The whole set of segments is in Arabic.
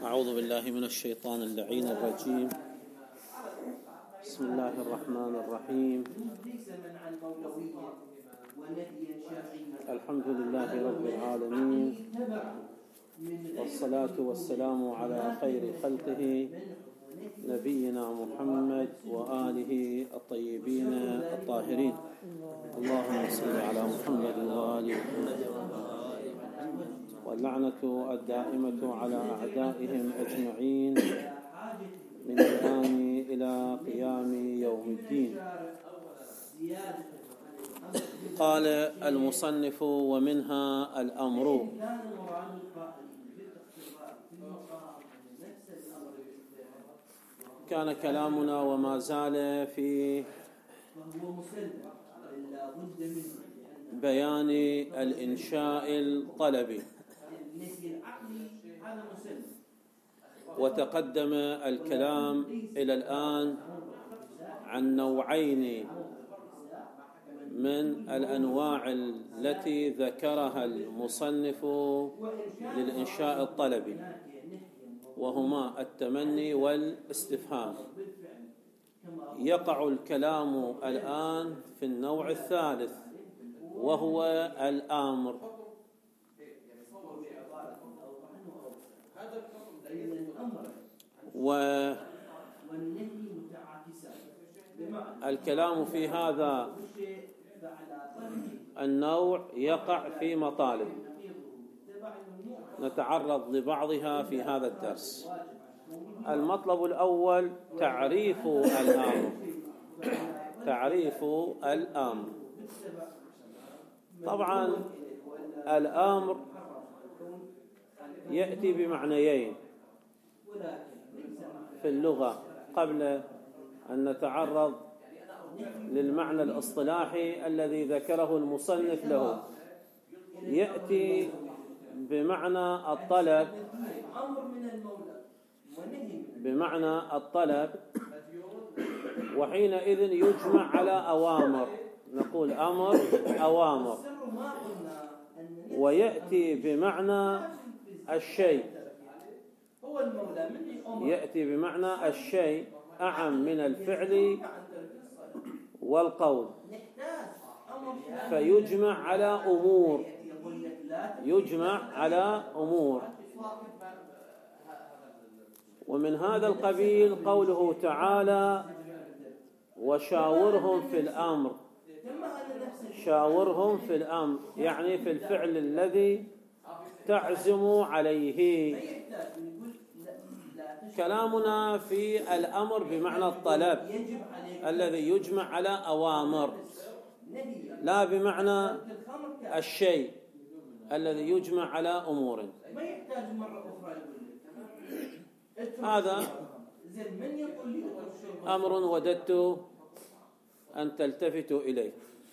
أعوذ بالله من الشيطان اللعين الرجيم. بسم الله الرحمن الرحيم. الحمد لله رب العالمين، والصلاة والسلام على خير خلقه نبينا محمد وآله الطيبين الطاهرين. اللهم صل على محمد وآله واللعنة الدائمة على أعدائهم أجمعين من الآن إلى قيام يوم الدين. قال المصنف: ومنها الأمر. كان كلامنا وما زال في بيان الإنشاء الطلبي، وتقدم الكلام إلى الآن عن نوعين من الأنواع التي ذكرها المصنف للإنشاء الطلبي، وهما التمني والاستفهام. يقع الكلام الآن في النوع الثالث، وهو الآمر. والكلام في هذا النوع يقع في مطالب نتعرض لبعضها في هذا الدرس. المطلب الأول تعريف الآمر. تعريف الآمر. طبعا الآمر يأتي بمعنيين في اللغة قبل أن نتعرض للمعنى الاصطلاحي الذي ذكره المصنف له. يأتي بمعنى الطلب، وحينئذ يجمع على أوامر، نقول أمر أوامر. ويأتي بمعنى الشيء، يأتي بمعنى الشيء أعم من الفعل والقول، فيجمع على أمور، يجمع على أمور. ومن هذا القبيل قوله تعالى: وشاورهم في الأمر. شاورهم في الأمر يعني في الفعل الذي تعزم عليه. كلامنا في الأمر بمعنى الطلب الذي يجمع على أوامر، لا بمعنى الشيء الذي يجمع على أمور. هذا أمر وددت أن تلتفتوا إليه.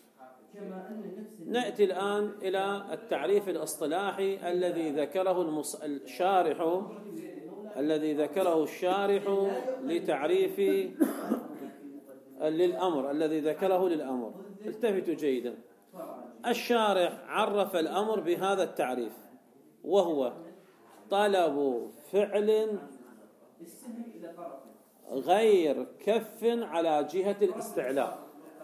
نأتي الآن إلى التعريف الاصطلاحي الذي ذكره الشارح لتعريف للأمر، الذي ذكره للأمر. التفتوا جيدا. الشارح عرف الأمر بهذا التعريف، وهو طلب فعل غير كف على جهة الاستعلاء.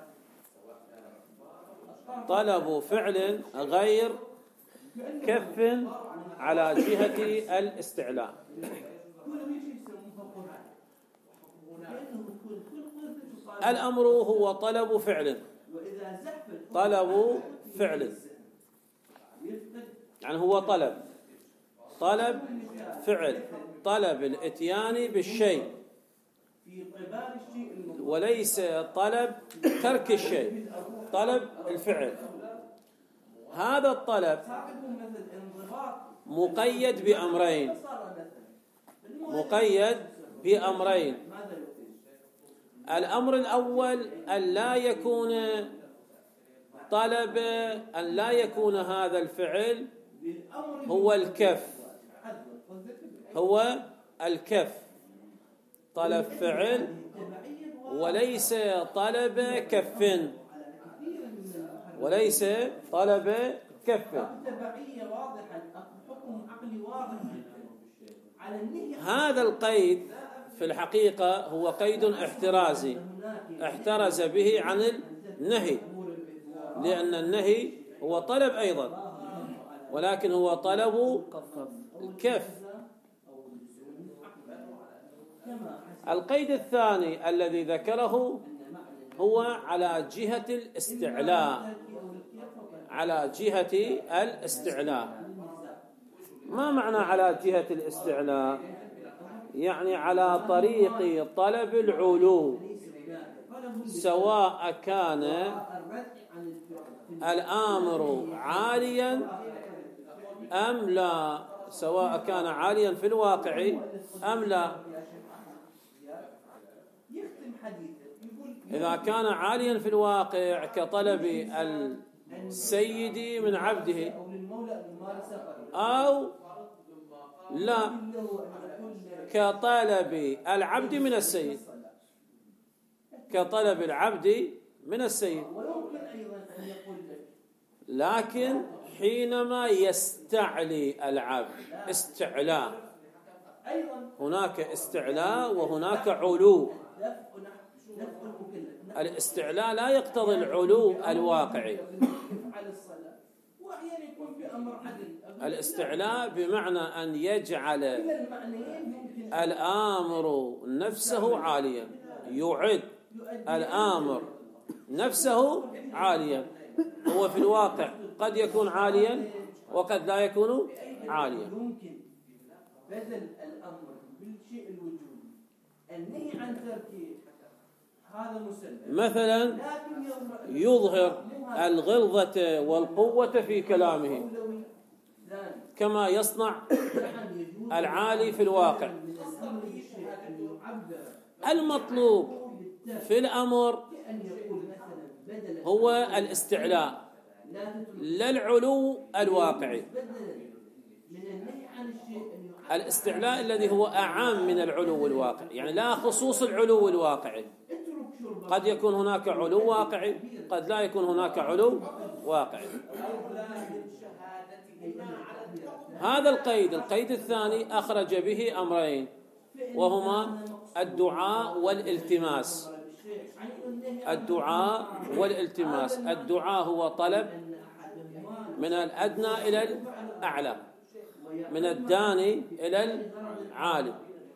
طلب فعل غير كف على جهة الاستعلاء. الأمر هو طلب فعل. طلب فعل يعني هو طلب فعل، طلب الاتيان بالشيء، وليس طلب ترك الشيء، طلب الفعل. هذا الطلب مقيد بأمرين. الأمر الأول أن لا يكون هذا الفعل هو الكف، طلب فعل وليس طلب كف، وليس طلب كف. التبعية واضحة، حكم عقلي واضح هذا القيد في الحقيقة هو قيد احترازي احترز به عن النهي، لأن النهي هو طلب أيضا، ولكن هو طلب الكف. القيد الثاني الذي ذكره هو على جهة الاستعلاء، على جهة الاستعلاء. ما معنى على جهة الاستعلاء؟ يعني على طريق طلب العلو، سواء كان الآمر عاليا أم لا، سواء كان عاليا في الواقع أم لا. إذا كان عاليا في الواقع كطلب السيد من عبده، أو لا كطلب العبد من السيد، كطلب العبد من السيد. لكن حينما يستعلي العبد استعلاء، هناك استعلاء وهناك علو. الاستعلاء لا يقتضي العلو الواقعي، الاستعلاء بمعنى أن يجعل الآمر نفسه عاليا، يعد الآمر نفسه عاليا. هو في الواقع قد يكون عاليا وقد لا يكون عاليا. ممكن بدل الأمر بالشيء الوجودي النهي عن تركه هذا مسلم، مثلا يظهر الغلظة والقوة في كلامه كما يصنع العالي في الواقع. المطلوب في الأمر هو الاستعلاء لا العلو الواقعي. الاستعلاء الذي هو أعم من العلو الواقعي، يعني لا خصوص العلو الواقعي، قد يكون هناك علو واقعي، قد لا يكون هناك علو واقعي. هذا القيد الثاني أخرج به أمرين، وهما الدعاء والالتماس. الدعاء والالتماس. الدعاء هو طلب من الأدنى إلى الأعلى، من الداني إلى العالي،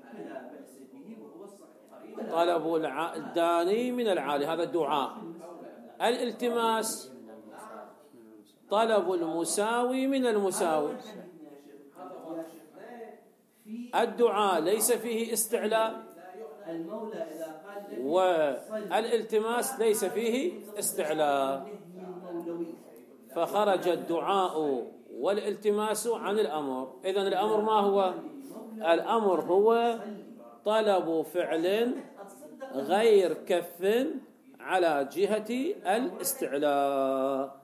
طلب الداني من العالي، هذا الدعاء. الالتماس طلب المساوي من المساوي. الدعاء ليس فيه استعلاء، والالتماس ليس فيه استعلاء، فخرج الدعاء والالتماس عن الأمر. إذن الأمر ما هو؟ الأمر هو طلب فعل غير كف على جهة الاستعلاء.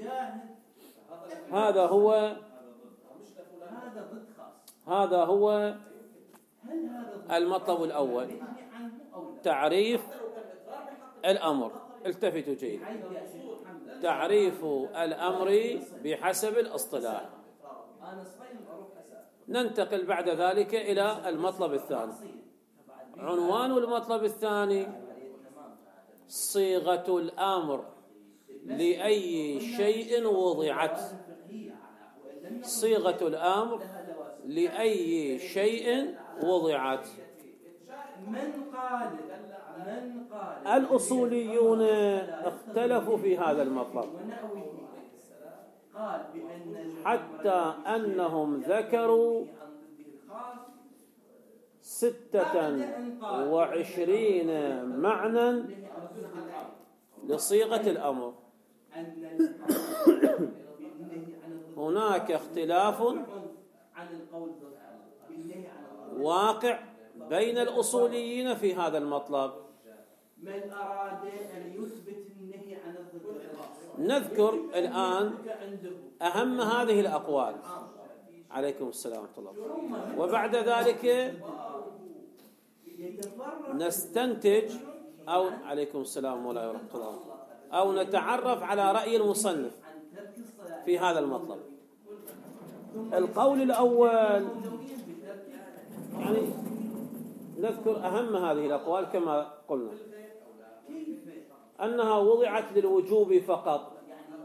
هذا هو المطلب الأول، تعريف الأمر. التفتوا جيدا، تعريف الأمر بحسب الاصطلاح. ننتقل بعد ذلك إلى المطلب الثاني. عنوان المطلب الثاني صيغة الأمر لأي شيء وضعت. صيغة الأمر لأي شيء وضعت. الأصوليون اختلفوا في هذا المطلب حتى أنهم ذكروا 26 معنى لصيغة الأمر. هناك اختلاف واقع بين الأصوليين في هذا المطلب. من أراد أن يثبت النهي عن الضد نذكر الآن أهم هذه الأقوال. عليكم السلام ورحمة الله. وبعد ذلك نستنتج، أو عليكم السلام ورحمة الله، أو نتعرف على رأي المصنف في هذا المطلب. القول الأول نذكر أهم هذه الأقوال كما قلنا، أنها وضعت للوجوب فقط،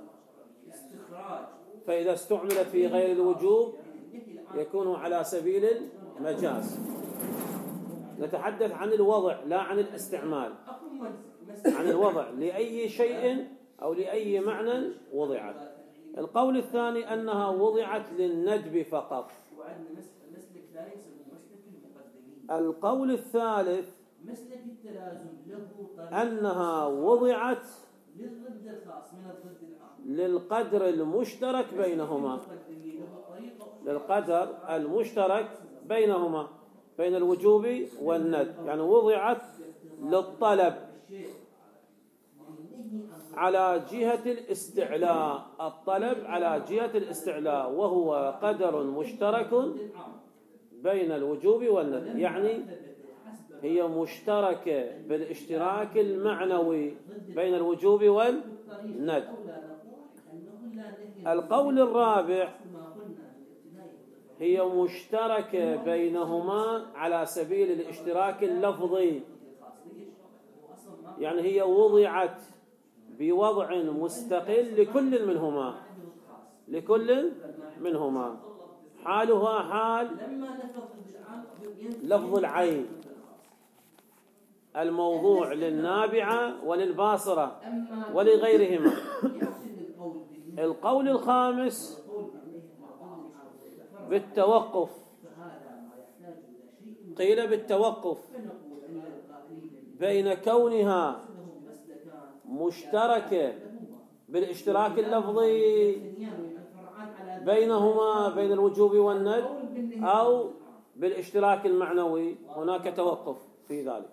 فإذا استعملت في غير الوجوب يكون على سبيل المجاز. نتحدث عن الوضع لا عن الاستعمال، عن الوضع لأي شيء أو لأي معنى وضعت. القول الثاني أنها وضعت للندب فقط. القول الثالث أنها وضعت للقدر المشترك بينهما، للقدر المشترك بينهما بين الوجوب والندب، يعني وضعت للطلب على جهة الاستعلاء، الطلب على جهة الاستعلاء، وهو قدر مشترك بين الوجوب والندب، يعني هي مشتركة بالاشتراك المعنوي بين الوجوب والندب. القول الرابع هي مشتركة بينهما على سبيل الاشتراك اللفظي، يعني هي وضعت بوضع مستقل لكل منهما، لكل منهما، حالها حال لفظ العين الموضوع للنابعة وللباصرة ولغيرهما. القول الخامس بالتوقف، قيل بالتوقف بين كونها مشتركة بالاشتراك اللفظي بينهما بين الوجوب والندب أو بالاشتراك المعنوي، هناك توقف في ذلك.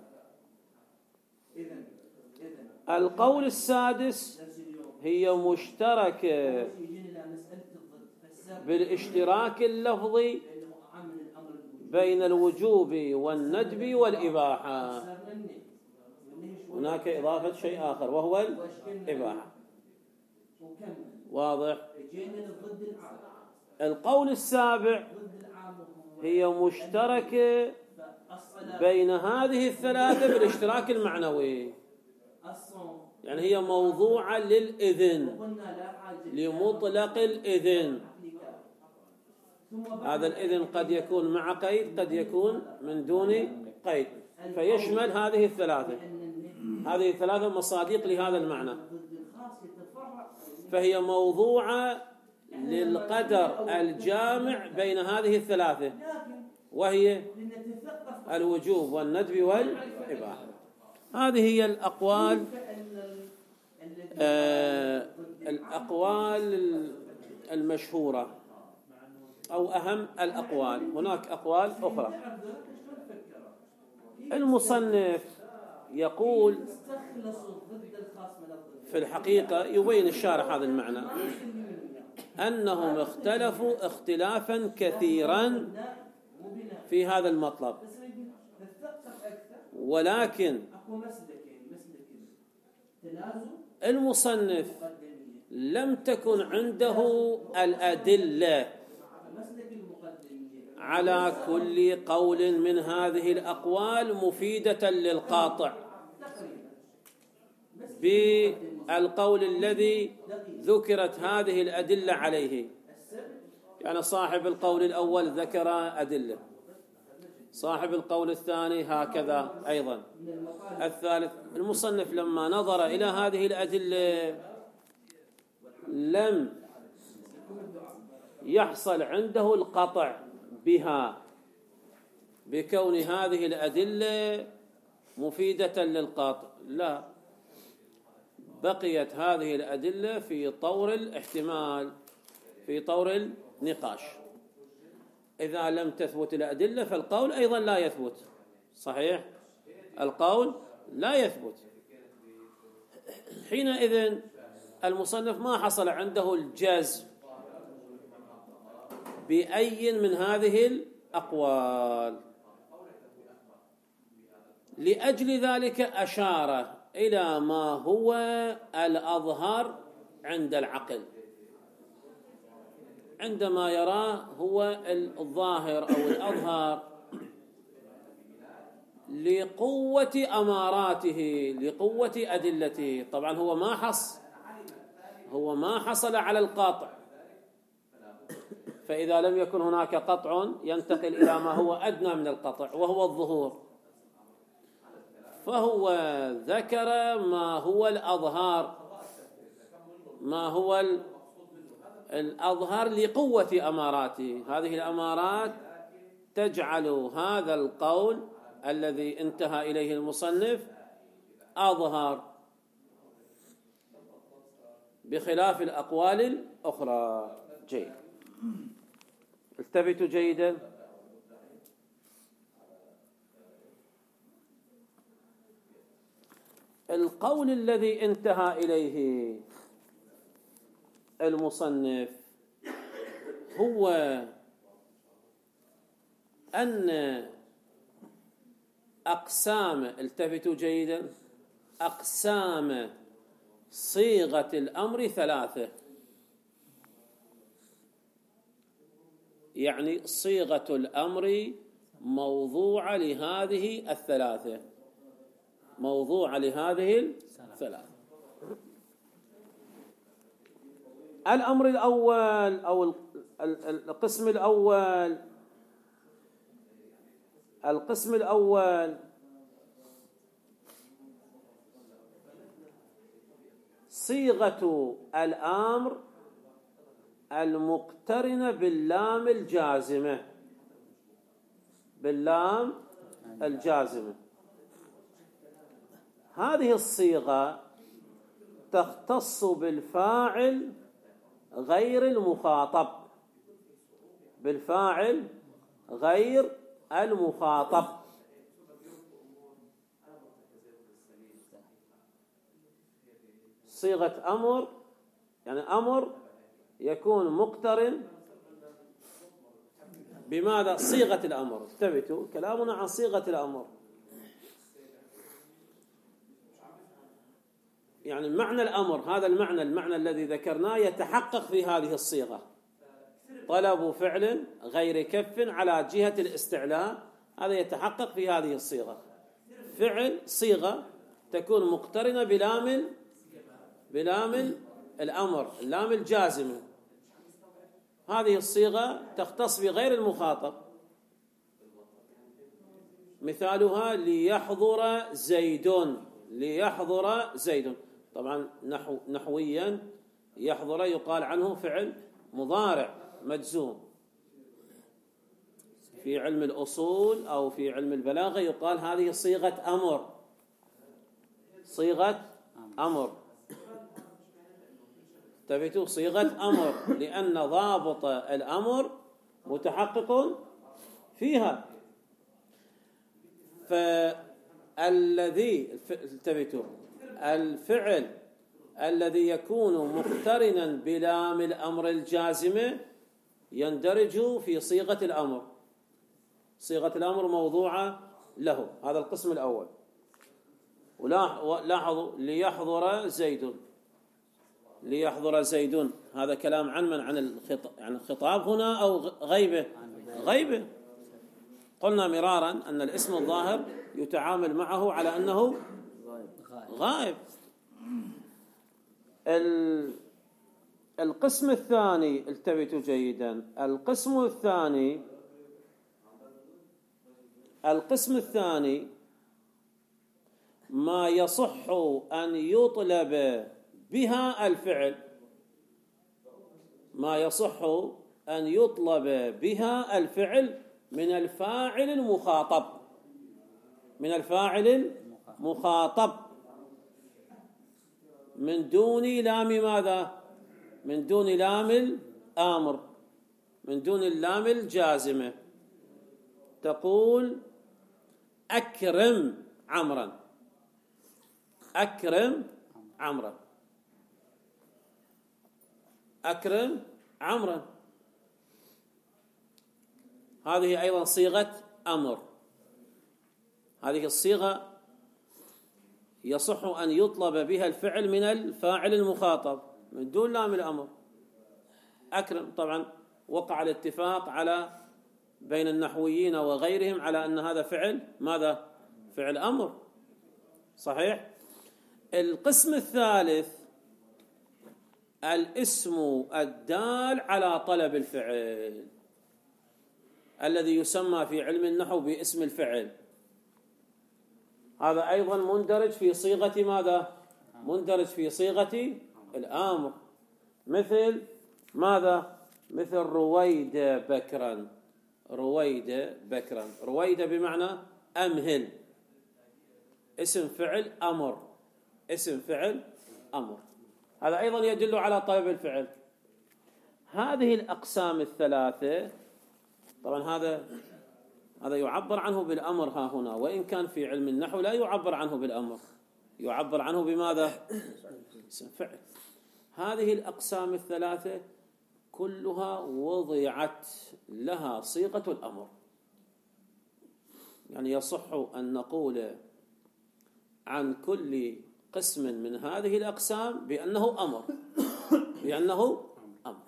القول السادس هي مشتركة بالاشتراك اللفظي بين الوجوب والندب والإباحة، هناك إضافة شيء آخر وهو الإباحة. واضح؟ القول السابع هي مشتركة بين هذه الثلاثة بالاشتراك المعنوي، يعني هي موضوعة للإذن، لمطلق الإذن. هذا الإذن قد يكون مع قيد، قد يكون من دون قيد، فيشمل هذه الثلاثة. هذه الثلاثة مصادق لهذا المعنى، فهي موضوعة للقدر الجامع بين هذه الثلاثة، وهي الوجوب والندب والإباحة. هذه هي الأقوال الأقوال المشهورة أو أهم الأقوال. هناك أقوال أخرى. المصنف يقول في الحقيقة يبين الشارح هذا المعنى، أنهم اختلفوا اختلافا كثيرا في هذا المطلب، ولكن المصنف لم تكن عنده الأدلة على كل قول من هذه الأقوال مفيدة للقاطع بالقول الذي ذكرت هذه الأدلة عليه. يعني صاحب القول الأول ذكر أدلة، صاحب القول الثاني هكذا أيضا، الثالث. المصنف لما نظر إلى هذه الأدلة لم يحصل عنده القطع بها بكون هذه الأدلة مفيدة للقاطع، لا، بقيت هذه الأدلة في طور الاحتمال، في طور النقاش. إذا لم تثبت الأدلة فالقول أيضا لا يثبت، صحيح؟ القول لا يثبت. حينئذ المصنف ما حصل عنده الجزم بأي من هذه الأقوال، لأجل ذلك أشار إلى ما هو الأظهر عند العقل، عندما يراه هو الظاهر أو الأظهر لقوة أماراته، لقوة أدلته. طبعا هو ما حصل على القطع، فإذا لم يكن هناك قطع ينتقل إلى ما هو أدنى من القطع وهو الظهور، فهو ذكر ما هو الأظهار، ما هو الأظهر لقوة أماراته. هذه الأمارات تجعل هذا القول الذي انتهى إليه المصنف أظهر بخلاف الأقوال الأخرى. جيد، التفتوا جيدا. القول الذي انتهى إليه المصنف هو أن أقسام، التفتوا جيدا، أقسام صيغة الأمر ثلاثة. يعني صيغة الأمر موضوعة لهذه الثلاثة، موضوعة لهذه الثلاثة. الأمر الأول أو القسم الأول صيغة الأمر المقترنة باللام الجازمة، باللام الجازمة. هذه الصيغة تختص بالفاعل غير المخاطب، بالفاعل غير المخاطب. صيغة أمر يعني أمر يكون مقترن بماذا؟ صيغة الأمر. انتبهوا، كلامنا عن صيغة الأمر، يعني معنى الأمر، هذا المعنى الذي ذكرناه يتحقق في هذه الصيغة. طلب فعل غير كف على جهة الاستعلاء، هذا يتحقق في هذه الصيغة. فعل صيغة تكون مقترنة بلام الأمر، اللام الجازمة. هذه الصيغة تختص بغير المخاطب. مثالها ليحضر زيد، ليحضر زيد. طبعا نحويا يحضر يقال عنه فعل مضارع مجزوم. في علم الأصول أو في علم البلاغة يقال هذه صيغة أمر، صيغة أمر. تبتو صيغة أمر لأن ضابط الأمر متحقق فيها. فالذي تبتو الفعل الذي يكون مقترنا بلام الأمر الجازمة يندرج في صيغة الأمر، صيغة الأمر موضوعة له. هذا القسم الأول. ولاحظوا ليحضر زيد، ليحضر زيد، هذا كلام عن من؟ عن الخطاب هنا أو غيبة؟ غيبة. قلنا مرارا أن الاسم الظاهر يتعامل معه على أنه غائب. القسم الثاني، التفتوا جيدا، القسم الثاني ما يصح أن يطلب بها الفعل، ما يصح أن يطلب بها الفعل من الفاعل المخاطب، من الفاعل المخاطب من دون لام ماذا؟ من دون لام الآمر، من دون اللام الجازمة. تقول أكرم عمرا، أكرم عمرا، أكرم عمرا. هذه أيضا صيغة أمر. هذه الصيغة يصح أن يطلب بها الفعل من الفاعل المخاطب من دون لام الأمر. أكرم، طبعا وقع الاتفاق على بين النحويين وغيرهم على أن هذا فعل ماذا؟ فعل أمر، صحيح. القسم الثالث الاسم الدال على طلب الفعل، الذي يسمى في علم النحو باسم الفعل. هذا أيضا مندرج في صيغة ماذا؟ مندرج في صيغة الأمر. مثل ماذا؟ مثل رويد بكرا. رويد بكرا، رويد بمعنى أمهل، اسم فعل أمر، اسم فعل أمر. هذا أيضا يدل على طلب الفعل. هذه الأقسام الثلاثة طبعا هذا يعبر عنه بالأمر ها هنا، وإن كان في علم النحو لا يعبر عنه بالأمر، يعبر عنه بماذا؟ اسم فعل. هذه الأقسام الثلاثة كلها وضعت لها صيغة الأمر. يعني يصح أن نقول عن كل قسم من هذه الأقسام بأنه أمر، بأنه أمر.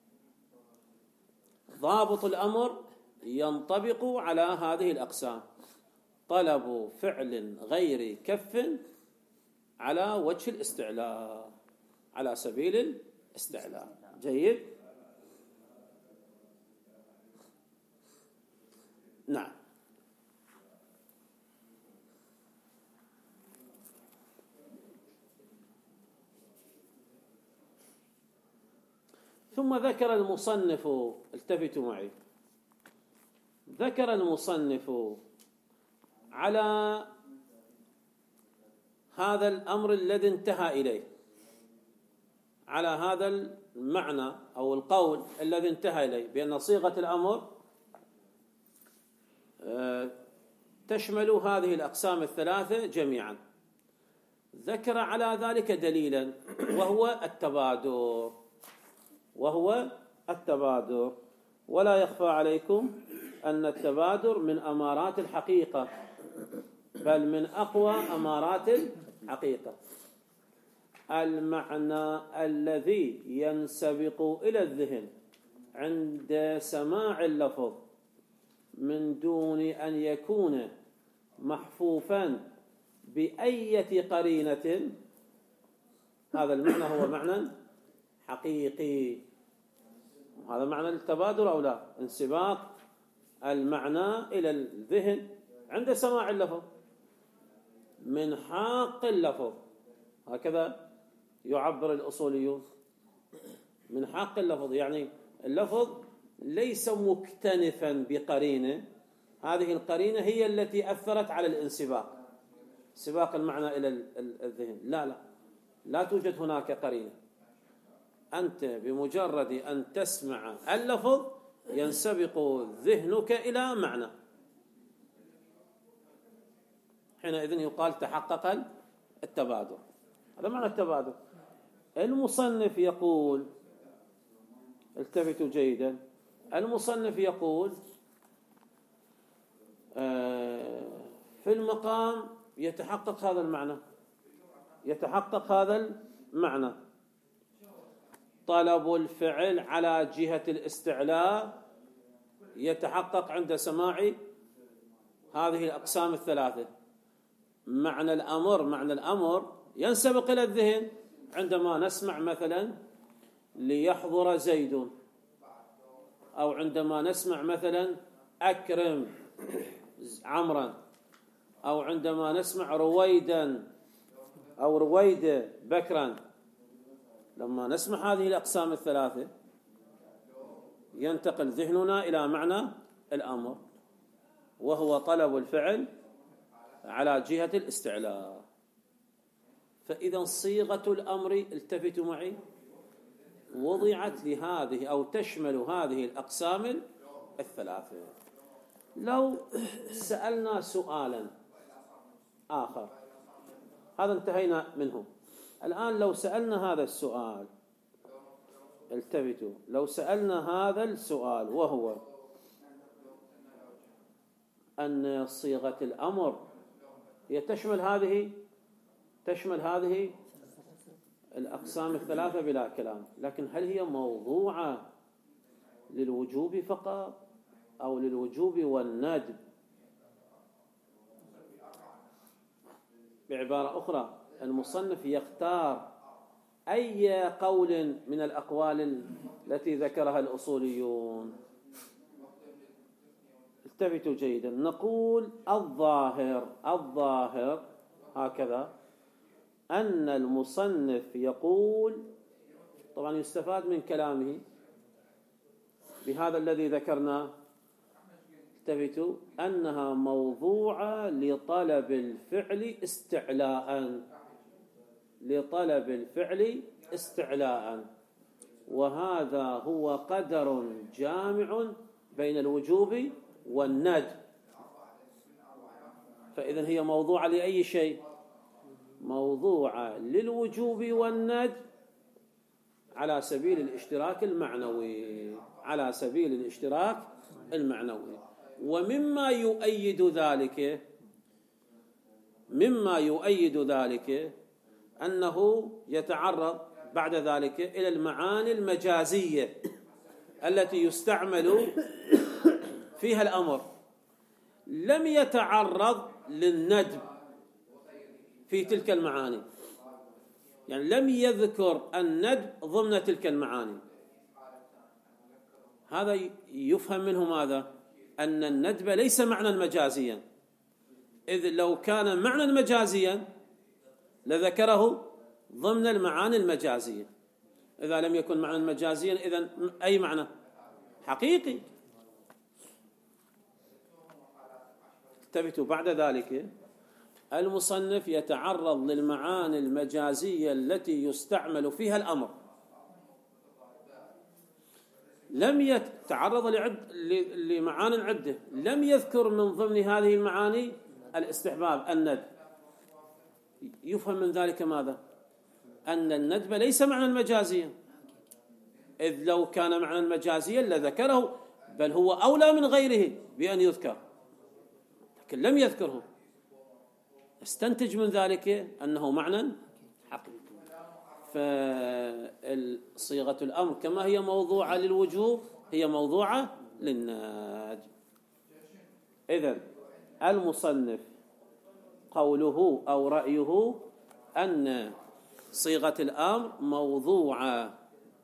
ضابط الأمر ينطبق على هذه الأقسام: طلب فعل غير كف على وجه الاستعلاء، على سبيل الاستعلاء. جيد. نعم. ثم ذكر المصنف، التفتوا معي، ذكر المصنف على هذا الأمر الذي انتهى إليه، على هذا المعنى أو القول الذي انتهى إليه بأن صيغة الأمر تشمل هذه الأقسام الثلاثة جميعا. ذكر على ذلك دليلا وهو التبادر، وهو التبادر. ولا يخفى عليكم أن التبادر من أمارات الحقيقة، بل من أقوى أمارات الحقيقة. المعنى الذي ينسبق إلى الذهن عند سماع اللفظ من دون أن يكون محفوفا بأية قرينة، هذا المعنى هو معنى حقيقي. هذا معنى التبادر أو لا؟ انسباق المعنى إلى الذهن عند سماع اللفظ من حق اللفظ، هكذا يعبر الأصوليون، من حق اللفظ. يعني اللفظ ليس مكتنفا بقرينة، هذه القرينة هي التي أثرت على الانسباق، سباق المعنى إلى الذهن. لا توجد هناك قرينة. أنت بمجرد أن تسمع اللفظ ينسبق ذهنك إلى معنى، حينئذ يقال تحقق التبادر. هذا معنى التبادر. المصنف يقول، التفتوا جيدا، المصنف يقول في المقام يتحقق هذا المعنى، يتحقق هذا المعنى. طلب الفعل على جهة الاستعلاء يتحقق عند سماع هذه الأقسام الثلاثة. معنى الأمر ينسبق إلى الذهن عندما نسمع مثلا ليحضر زيد، أو عندما نسمع مثلا أكرم عمرا، أو عندما نسمع رويدا أو رويد بكرا. لما نسمع هذه الأقسام الثلاثة ينتقل ذهننا إلى معنى الأمر، وهو طلب الفعل على جهة الاستعلاء. فإذا صيغة الأمر، التفتوا معي، وضعت لهذه أو تشمل هذه الأقسام الثلاثة. لو سألنا سؤالا آخر، هذا انتهينا منه. الآن لو سألنا هذا السؤال، التفتوا، لو سألنا هذا السؤال وهو أن صيغة الأمر هي تشمل هذه الأقسام الثلاثة بلا كلام، لكن هل هي موضوعة للوجوب فقط أو للوجوب والندب؟ بعبارة أخرى المصنف يختار أي قول من الأقوال التي ذكرها الأصوليون. التفتوا جيدا. نقول الظاهر هكذا أن المصنف يقول، طبعا يستفاد من كلامه بهذا الذي ذكرناه، التفتوا، أنها موضوعة لطلب الفعل استعلاء، وهذا هو قدر جامع بين الوجوب والندب. فإذا هي موضوعة لأي شيء؟ موضوعة للوجوب والندب على سبيل الاشتراك المعنوي. ومما يؤيد ذلك أنه يتعرض بعد ذلك إلى المعاني المجازية التي يستعمل فيها الأمر. لم يتعرض للندب في تلك المعاني، يعني لم يذكر الندب ضمن تلك المعاني. هذا يفهم منه ماذا؟ أن الندب ليس معنى مجازيا، إذ لو كان معنى مجازيا لذكره ضمن المعاني المجازية. إذا لم يكن معنى مجازيا إذن أي معنى؟ حقيقي. التفتوا بعد ذلك المصنف يتعرض للمعاني المجازية التي يستعمل فيها الأمر. لم يتعرض لمعاني عدة، لم يذكر من ضمن هذه المعاني الاستحباب، الندب. يفهم من ذلك ماذا؟ أن الندب ليس معنى مجازيا، إذ لو كان معنى مجازيا لذكره، بل هو أولى من غيره بأن يذكر، لكن لم يذكره. استنتج من ذلك أنه معنى حقيقي. فصيغة الأمر كما هي موضوعة للوجوب هي موضوعة للندب. إذن المصنف قوله أو رأيه أن صيغة الأمر موضوعة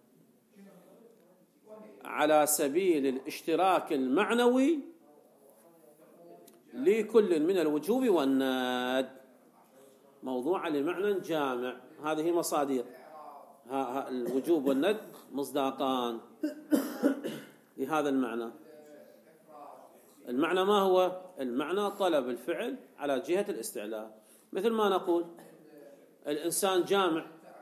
على سبيل الاشتراك المعنوي لكل من الوجوب والندب، موضوعة لمعنى جامع. هذه مصادر الوجوب والندب مصداقان لهذا المعنى. المعنى ما هو؟ المعنى طلب الفعل على جهة الاستعلاء. مثل ما نقول الإنسان جامع،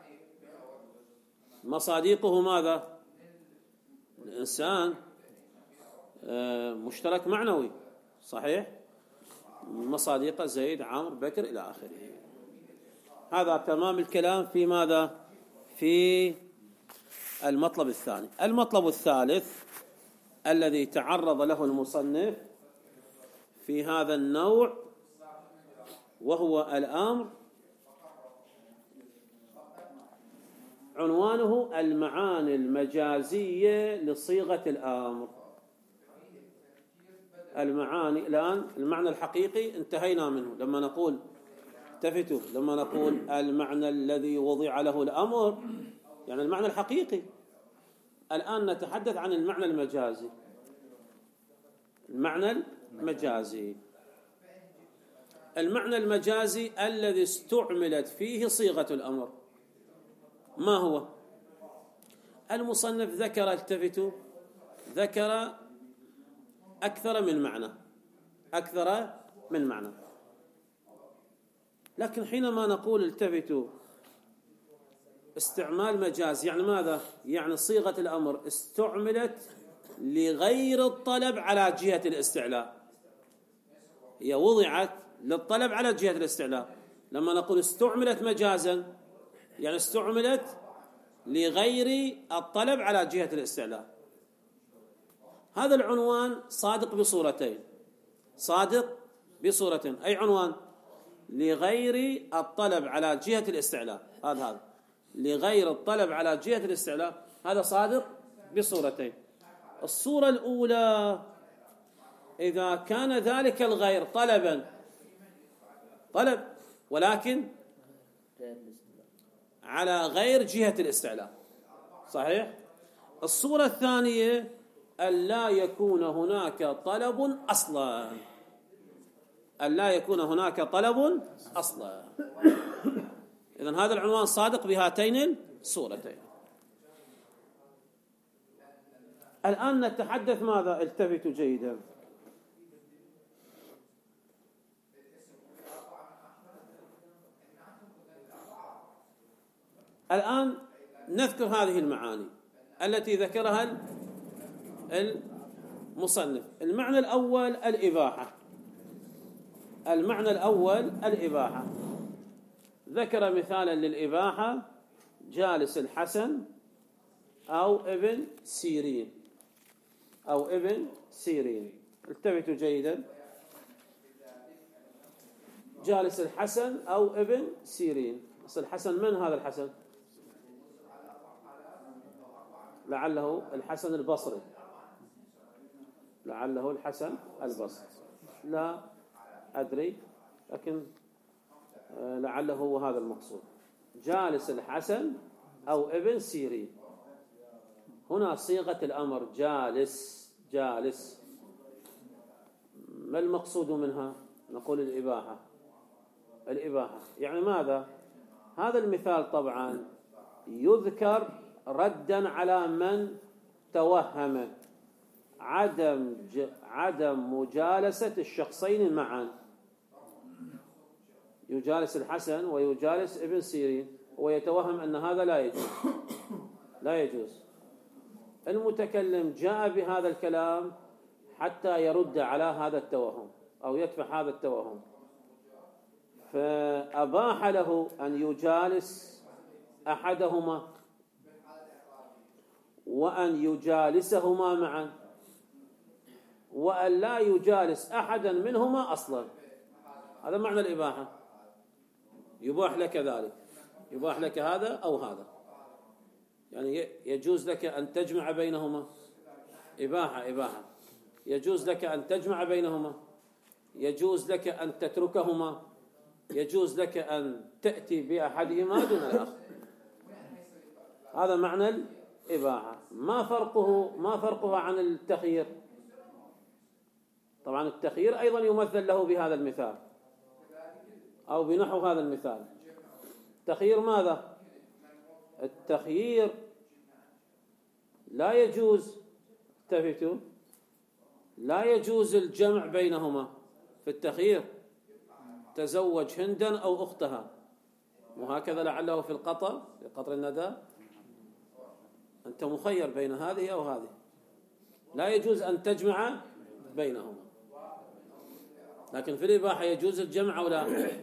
مصادقه ماذا؟ الإنسان مشترك معنوي، صحيح؟ مصادقه زيد، عمرو، بكر، إلى آخره. هذا تمام الكلام في ماذا؟ في المطلب الثاني. المطلب الثالث الذي تعرض له المصنف في هذا النوع وهو الأمر، عنوانه المعاني المجازية لصيغة الأمر. المعاني الآن، المعنى الحقيقي انتهينا منه لما نقول، التفتوا، لما نقول المعنى الذي وضع له الأمر يعني المعنى الحقيقي. الآن نتحدث عن المعنى المجازي. المعنى المجازي الذي استعملت فيه صيغة الأمر ما هو؟ المصنف ذكر، التفتوا، ذكر أكثر من معنى. لكن حينما نقول، التفتوا، استعمال مجاز يعني ماذا؟ يعني صيغة الأمر استعملت لغير الطلب على جهة الاستعلاء، هي وضعت للطلب على جهة الاستعلاء. لما نقول استعملت مجازا يعني استعملت لغير الطلب على جهة الاستعلاء. هذا العنوان صادق بصورتين. أي عنوان؟ لغير الطلب على جهة الاستعلاء. هذا لغير الطلب على جهة الاستعلاء، هذا صادق بصورتين. الصورة الأولى، إذا كان ذلك الغير طلب ولكن على غير جهة الاستعلاء. صحيح؟ الصورة الثانية ألا يكون هناك طلب أصلا، ألا يكون هناك طلب أصلا. إذن هذا العنوان صادق بهاتين الصورتين. الآن نتحدث ماذا؟ التفتوا جيدا. الآن نذكر هذه المعاني التي ذكرها المصنف. المعنى الأول الإباحة. المعنى الأول الإباحة. ذكر مثالا للإباحة جالس الحسن أو ابن سيرين أو ابن سيرين. التفتوا جيدا. جالس الحسن أو ابن سيرين. أصل الحسن من هذا الحسن؟ لعله الحسن البصري، لعله الحسن البصري، لا أدري، لكن لعله هو هذا المقصود. جالس الحسن أو ابن سيرين. هنا صيغة الأمر جالس، جالس، ما المقصود منها؟ نقول الإباحة. الإباحة يعني ماذا؟ هذا المثال طبعا يذكر ردا على من توهم عدم مجالسة الشخصين معا. يجالس الحسن ويجالس ابن سيرين ويتوهم أن هذا لا يجوز، لا يجوز. المتكلم جاء بهذا الكلام حتى يرد على هذا التوهم أو يدفع هذا التوهم، فأباح له أن يجالس أحدهما وأن يجالسهما معا، وأن لا يجالس أحدا منهما أصلا. هذا معنى الإباحة. يباح لك ذلك، يباح لك هذا أو هذا، يعني يجوز لك أن تجمع بينهما. إباحة، إباحة. يجوز لك أن تجمع بينهما، يجوز لك أن تتركهما، يجوز لك أن تأتي بأحدهما دون الآخر. هذا معنى الإباحة. ما فرقه عن التخيير؟ طبعا التخيير أيضا يمثل له بهذا المثال أو بنحو هذا المثال. التخيير ماذا؟ التخيير لا يجوز، التفتوا، لا يجوز الجمع بينهما في التخيير. تزوج هندا أو أختها، وهكذا لعله في القطر، في قطر الندى، أنت مخير بين هذه أو هذه، لا يجوز أن تجمع بينهما. لكن في الإباحة يجوز الجمع أو لا؟ يجوز.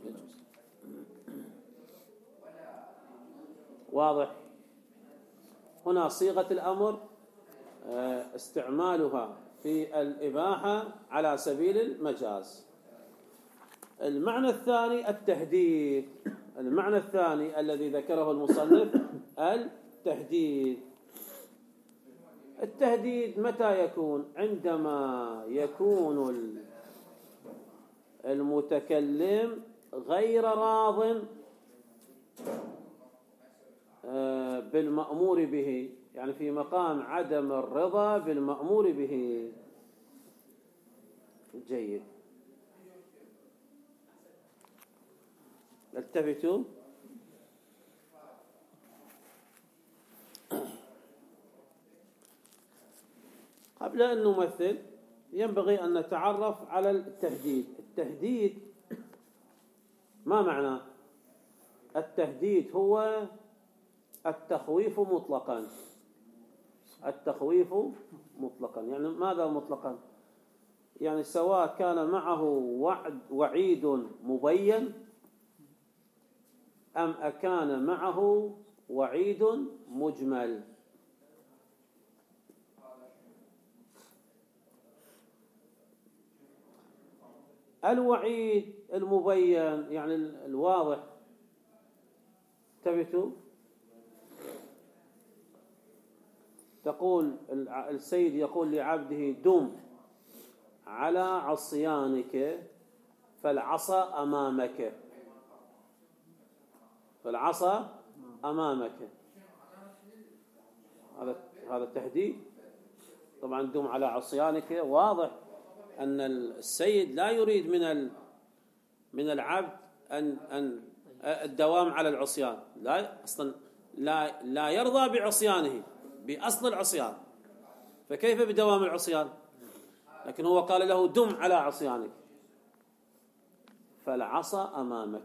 واضح؟ هنا صيغة الأمر استعمالها في الإباحة على سبيل المجاز. المعنى الثاني التهديد. المعنى الثاني الذي ذكره المصنف التهديد. التهديد متى يكون؟ عندما يكون المتكلم غير راض بالمأمور به، يعني في مقام عدم الرضا بالمأمور به. جيد. التفتوا. قبل أن نمثل ينبغي أن نتعرف على التهديد. التهديد ما معناه؟ التهديد هو التخويف مطلقا. التخويف مطلقا يعني ماذا مطلقا؟ يعني سواء كان معه وعيد مبين أم أكان معه وعيد مجمل. الوعيد المبين يعني الواضح. تبتوا تقول السيد يقول لعبده دم على عصيانك فالعصا أمامك. فالعصا أمامك. هذا التهديد. طبعا دم على عصيانك. واضح أن السيد لا يريد من العبد أن الدوام على العصيان، لا أصلا لا يرضى بعصيانه بأصل العصيان، فكيف بدوام العصيان؟ لكن هو قال له دم على عصيانك. فالعصا أمامك.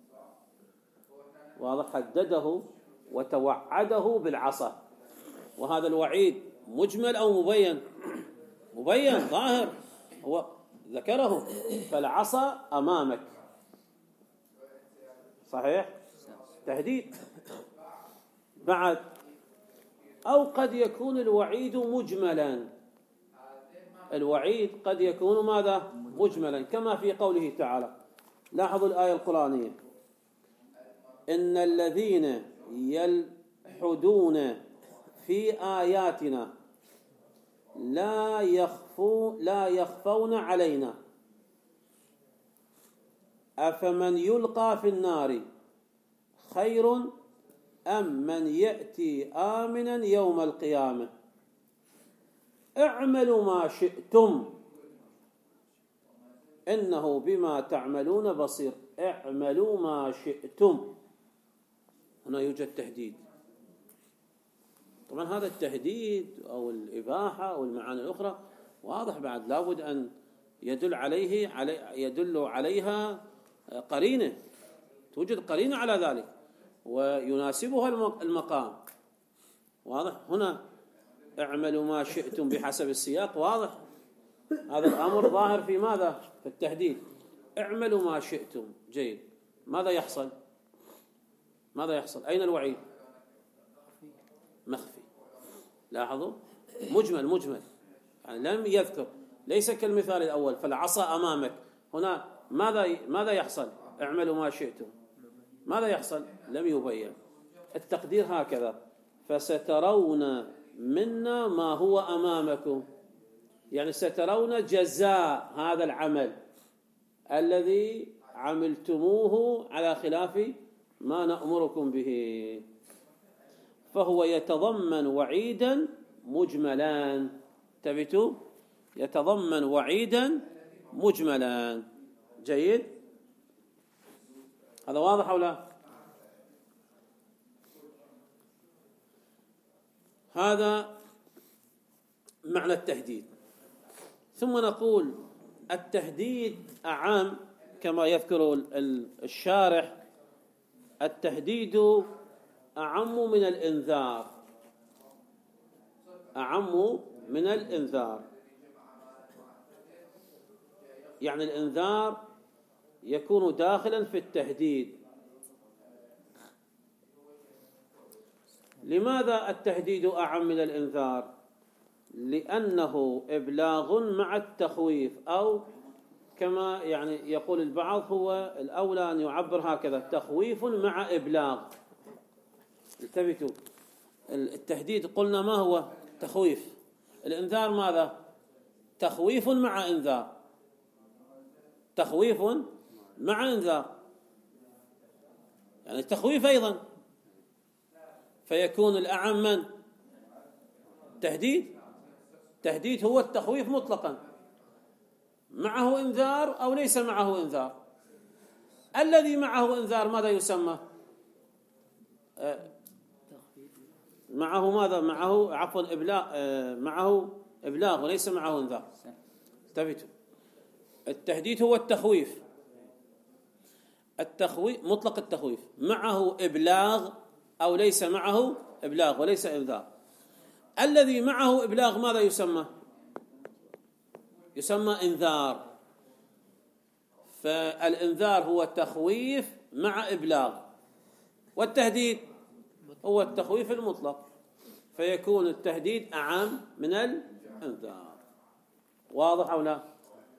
واضح، هدده وتوعده بالعصا. وهذا الوعيد مجمل أو مبين؟ مبين ظاهر، هو ذكره. فالعصا أمامك، صحيح، تهديد. بعد أو قد يكون الوعيد مجملا. الوعيد قد يكون ماذا؟ مجملا، كما في قوله تعالى. لاحظوا الآية القرآنية: إن الذين يلحدون في آياتنا لا يخفون علينا أفمن يلقى في النار خير أم من يأتي آمنا يوم القيامة اعملوا ما شئتم إنه بما تعملون بصير. اعملوا ما شئتم. هنا يوجد تهديد. طبعا هذا التهديد أو الإباحة أو المعاني الأخرى واضح، بعد لابد أن يدل عليها قرينة، توجد قرينة على ذلك ويناسبها المقام. واضح. هنا اعملوا ما شئتم بحسب السياق، واضح هذا الأمر ظاهر في ماذا؟ في التهديد. اعملوا ما شئتم. جيد. ماذا يحصل؟ ماذا يحصل؟ أين الوعيد؟ مخفي. لاحظوا، مجمل يعني لم يذكر، ليس كالمثال الأول فالعصا أمامك. هنا ماذا يحصل؟ اعملوا ما شئتم. ماذا يحصل؟ لم يبين. التقدير هكذا: فسترون منا ما هو أمامكم، يعني سترون جزاء هذا العمل الذي عملتموه على خلاف ما نأمركم به. فهو يتضمن وعيدا مجملا. تبتوا، يتضمن وعيدا مجملا. جيد. هذا واضح أو لا؟ هذا معنى التهديد. ثم نقول التهديد أعم كما يذكر الشارح. التهديد أعم من الإنذار. أعم من الإنذار. يعني الإنذار يكون داخلا في التهديد. لماذا التهديد أعم من الإنذار؟ لأنه إبلاغ مع التخويف، أو كما يعني يقول البعض هو الأولى أن يعبر هكذا: تخويف مع إبلاغ. التفتوا، التهديد قلنا ما هو؟ تخويف. الإنذار ماذا؟ تخويف مع إنذار. تخويف مع إنذار، يعني تخويف أيضا. فيكون الأعم من؟ تهديد هو التخويف مطلقا، معه إنذار أو ليس معه إنذار. الذي معه إنذار ماذا يسمى؟ معه ماذا؟ معه عفوا إبلاغ. معه إبلاغ وليس معه إنذار. انتبهوا، التهديد هو التخويف مطلق التخويف، معه إبلاغ أو ليس معه إبلاغ وليس إنذار. الذي معه إبلاغ ماذا يسمى؟ يسمى إنذار. فالإنذار هو تخويف مع إبلاغ، والتهديد هو التخويف المطلق، فيكون التهديد أعم من الإنذار. واضح أو لا؟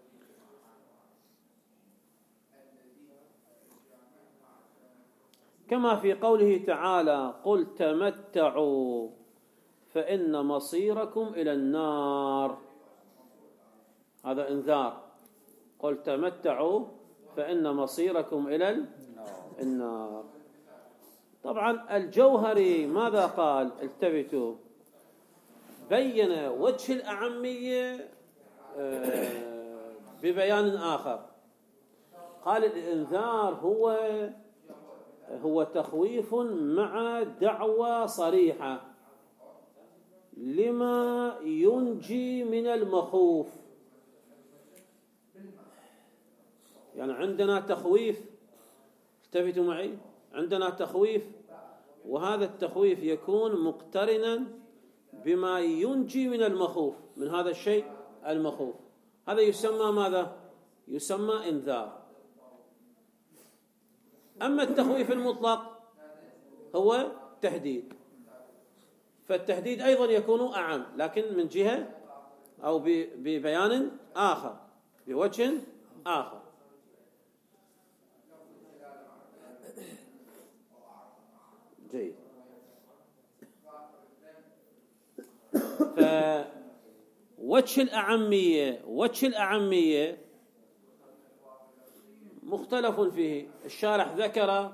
كما في قوله تعالى: قل تمتعوا فإن مصيركم إلى النار. هذا إنذار. قل تمتعوا فإن مصيركم إلى النار. طبعا الجوهري ماذا قال؟ التفتوا، بين وجه الأعمية ببيان آخر. قال الإنذار هو تخويف مع دعوة صريحة لما ينجي من المخوف. يعني عندنا تخويف، التفتوا معي، عندنا تخويف، وهذا التخويف يكون مقترنا بما ينجي من المخوف، من هذا الشيء المخوف. هذا يسمى ماذا؟ يسمى إنذار. أما التخويف المطلق هو تهديد، فالتهديد أيضا يكون أعم، لكن من جهة أو ببيان آخر، بوجه آخر. جيد. فوجه الأعمية مختلف فيه. الشارح ذكر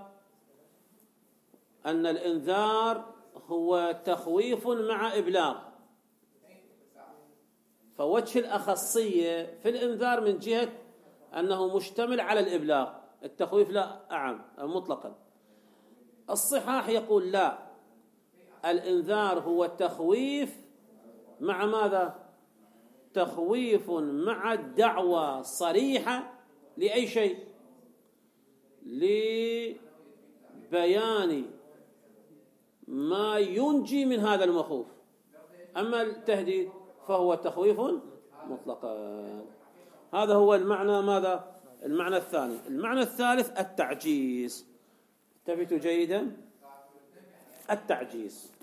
أن الإنذار هو تخويف مع إبلاغ، فوجه الأخصية في الإنذار من جهة أنه مشتمل على الإبلاغ، التخويف لا أعم مطلقا. الصحاح يقول لا، الإنذار هو تخويف مع ماذا؟ تخويف مع دعوة صريحة لأي شيء، لبيان ما ينجي من هذا المخوف. أما التهديد فهو تخويف مطلقا. هذا هو المعنى ماذا؟ المعنى الثاني. المعنى الثالث التعجيز. التفتوا جيدا، التعجيز.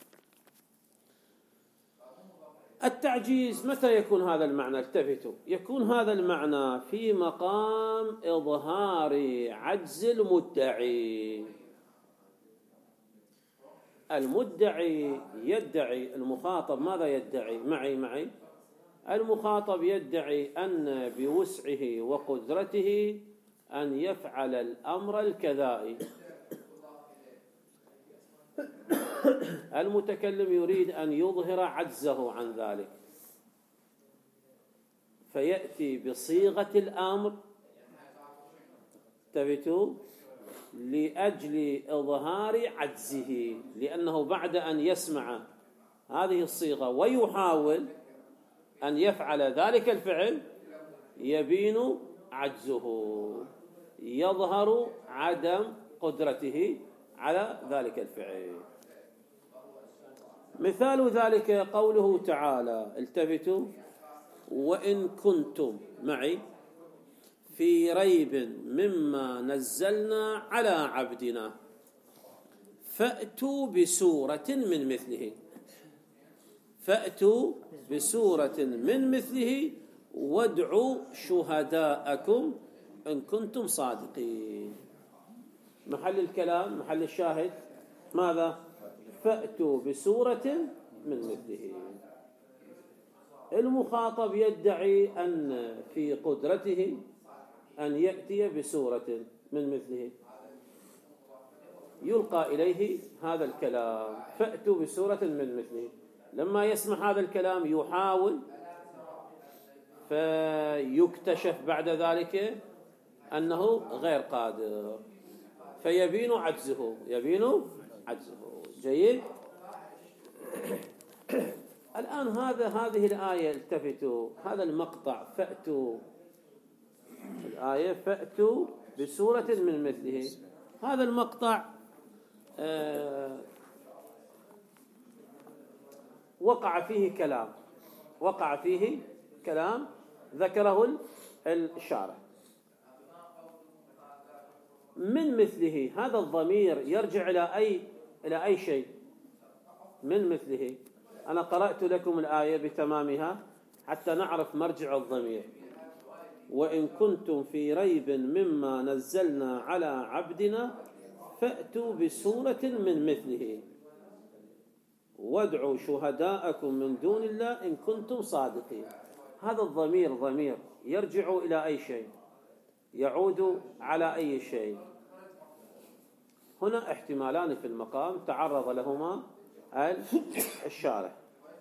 التعجيز متى يكون هذا المعنى؟ التفتوا، يكون هذا المعنى في مقام إظهار عجز المدعي. المدعي يدعي، المخاطب ماذا يدعي؟ معي المخاطب يدعي أن بوسعه وقدرته أن يفعل الأمر الكذائي. المتكلم يريد أن يظهر عجزه عن ذلك، فيأتي بصيغة الأمر، تبتوا، لأجل إظهار عجزه، لأنه بعد أن يسمع هذه الصيغة ويحاول أن يفعل ذلك الفعل يبين عجزه، يظهر عدم قدرته على ذلك الفعل. مثال ذلك قوله تعالى، التفتوا، وإن كنتم معي في ريب مما نزلنا على عبدنا فأتوا بسورة من مثله، فأتوا بسورة من مثله وادعوا شهداءكم إن كنتم صادقين. محل الكلام، محل الشاهد ماذا؟ فأتوا بسورة من مثله. المخاطب يدعي أن في قدرته أن يأتي بسورة من مثله، يلقى إليه هذا الكلام، فأتوا بسورة من مثله. لما يسمع هذا الكلام يحاول، فيكتشف بعد ذلك أنه غير قادر، فيبين عجزه، يبين عجزه. جيد. الآن هذه الآية، التفتوا، هذا المقطع، فأتوا، الآية فأتوا بسورة من مثله، هذا المقطع وقع فيه كلام ذكره الشارع. من مثله، هذا الضمير يرجع إلى أي شيء؟ من مثله. أنا قرأت لكم الآية بتمامها حتى نعرف مرجع الضمير. وإن كنتم في ريب مما نزلنا على عبدنا فأتوا بسورة من مثله وادعوا شهداءكم من دون الله إن كنتم صادقين. هذا الضمير ضمير يرجع إلى أي شيء؟ يعود على أي شيء؟ هنا احتمالان في المقام تعرض لهما الشارح.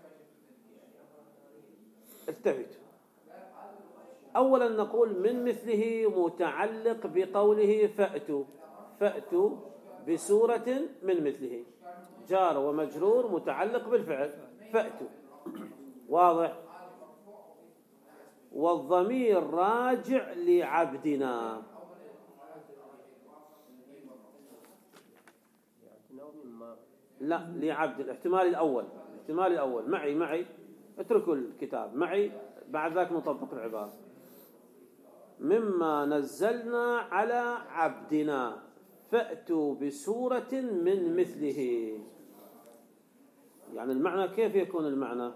التفتوا. أولا نقول من مثله متعلق بقوله فأتوا بسورة من مثله، جار ومجرور متعلق بالفعل فأتوا، واضح. والضمير راجع لعبدنا، لا لعبد. الاحتمال الأول معي اتركوا الكتاب معي، بعد ذاك نطبق العبارة. مما نزلنا على عبدنا فأتوا بسورة من مثله. يعني المعنى كيف يكون المعنى؟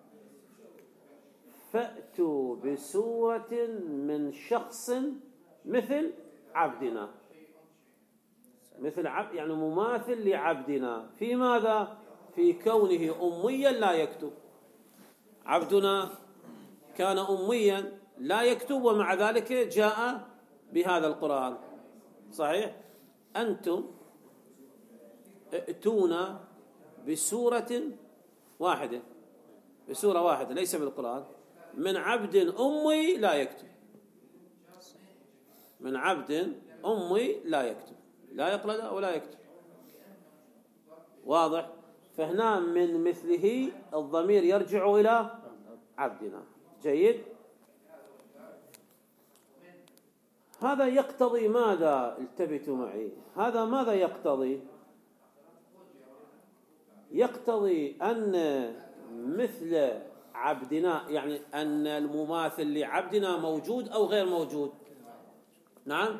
فأتوا بسورة من شخص مثل عبدنا، مثل عبد يعني مماثل لعبدنا. في ماذا؟ في كونه أميا لا يكتب. عبدنا كان أميا لا يكتب ومع ذلك جاء بهذا القرآن، صحيح؟ أنتم ائتونا بسورة واحدة ليس بالقرآن، من عبد أمي لا يكتب، من عبد أمي لا يكتب، لا يقرأ ولا يكتب، واضح. فهنا من مثله الضمير يرجع إلى عبدنا. جيد. هذا يقتضي ماذا؟ التفتوا معي. هذا ماذا يقتضي؟ يقتضي أن مثل عبدنا، يعني أن المماثل لعبدنا موجود أو غير موجود. نعم،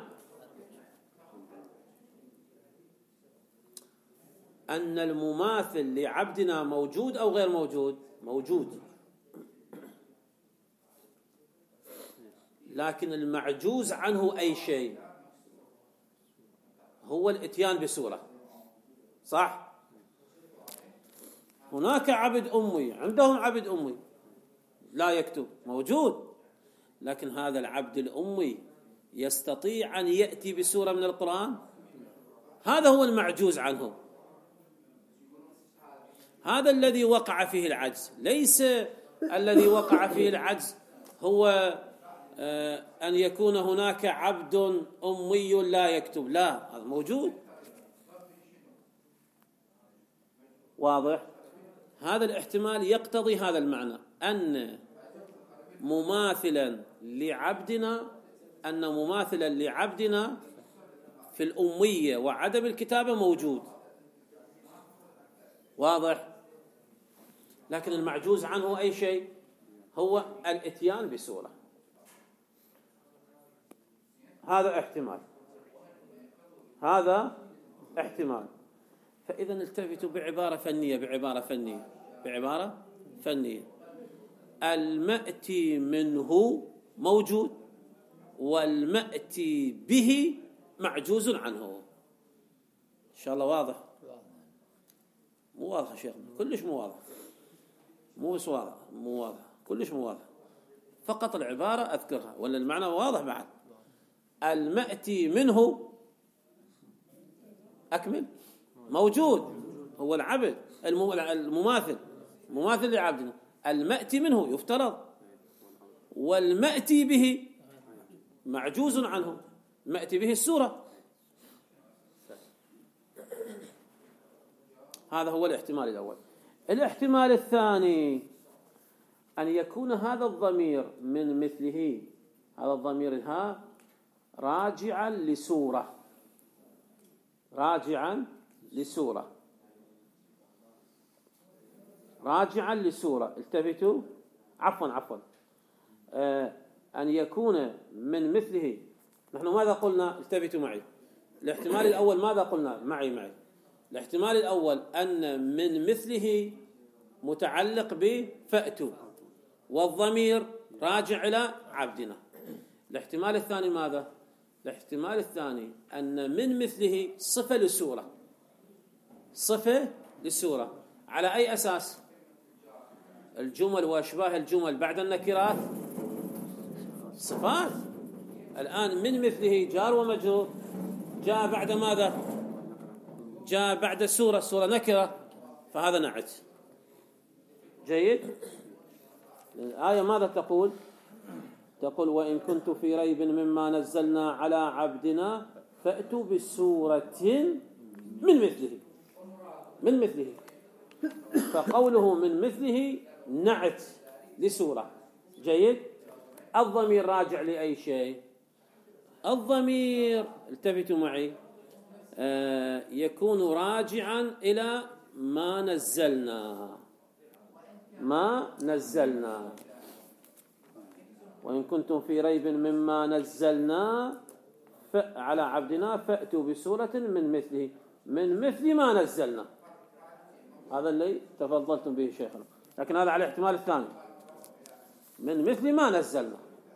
أن المماثل لعبدنا موجود أو غير موجود؟ موجود، لكن المعجوز عنه أي شيء؟ هو الاتيان بسورة، صح؟ هناك عبد أمي، عندهم عبد أمي لا يكتب، موجود، لكن هذا العبد الأمي يستطيع أن يأتي بسورة من القرآن؟ هذا هو المعجوز عنه، هذا الذي وقع فيه العجز. ليس الذي وقع فيه العجز هو أن يكون هناك عبد أمي لا يكتب، لا، هذا موجود، واضح. هذا الاحتمال يقتضي هذا المعنى، أن مماثلا لعبدنا في الأمية وعدم الكتابة موجود، واضح. لكن المعجوز عنه أي شيء؟ هو الاتيان بسورة. هذا احتمال. فإذا التفتوا بعبارة فنية. المأتي منه موجود، والمأتي به معجوز عنه. إن شاء الله واضح؟ مو واضح شيخنا؟ كلش مو واضح، مو واضح كلش مو واضح. فقط العبارة أذكرها، ولا المعنى واضح بعد؟ المأتي منه أكمل موجود، هو العبد المماثل لعبدنا. المأتي منه يفترض، والمأتي به معجوز عنه، مأتي به السورة. هذا هو الاحتمال الأول. الاحتمال الثاني أن يكون هذا الضمير من مثله، هذا الضمير ها راجعا لسورة. التفتوا، عفوا أن يكون من مثله. نحن ماذا قلنا؟ التفتوا معي. الاحتمال الأول ماذا قلنا؟ معي. الاحتمال الأول أن من مثله متعلق بفأتوا، والضمير راجع إلى عبدنا. الاحتمال الثاني ماذا؟ الاحتمال الثاني أن من مثله صفة للسورة. على أي أساس؟ الجمل وأشباه الجمل بعد النكرات صفات. الآن من مثله جار ومجرور، جاء بعد ماذا؟ جاء بعد السورة نكرة، فهذا نعت. جيد. الآية ماذا تقول؟ تقول وإن كنت في ريب مما نزلنا على عبدنا فأتوا بسورة من مثله. فقوله من مثله نعت لسورة. جيد. الضمير راجع لأي شيء؟ الضمير التفتوا معي يكون راجعا إلى ما نزلنا. وإن كنتم في ريب مما نزلنا على عبدنا فأتوا بسورة من مثل ما نزلنا. هذا اللي تفضلتم به شيخنا، لكن هذا على الاحتمال الثاني، من مثل ما نزلنا.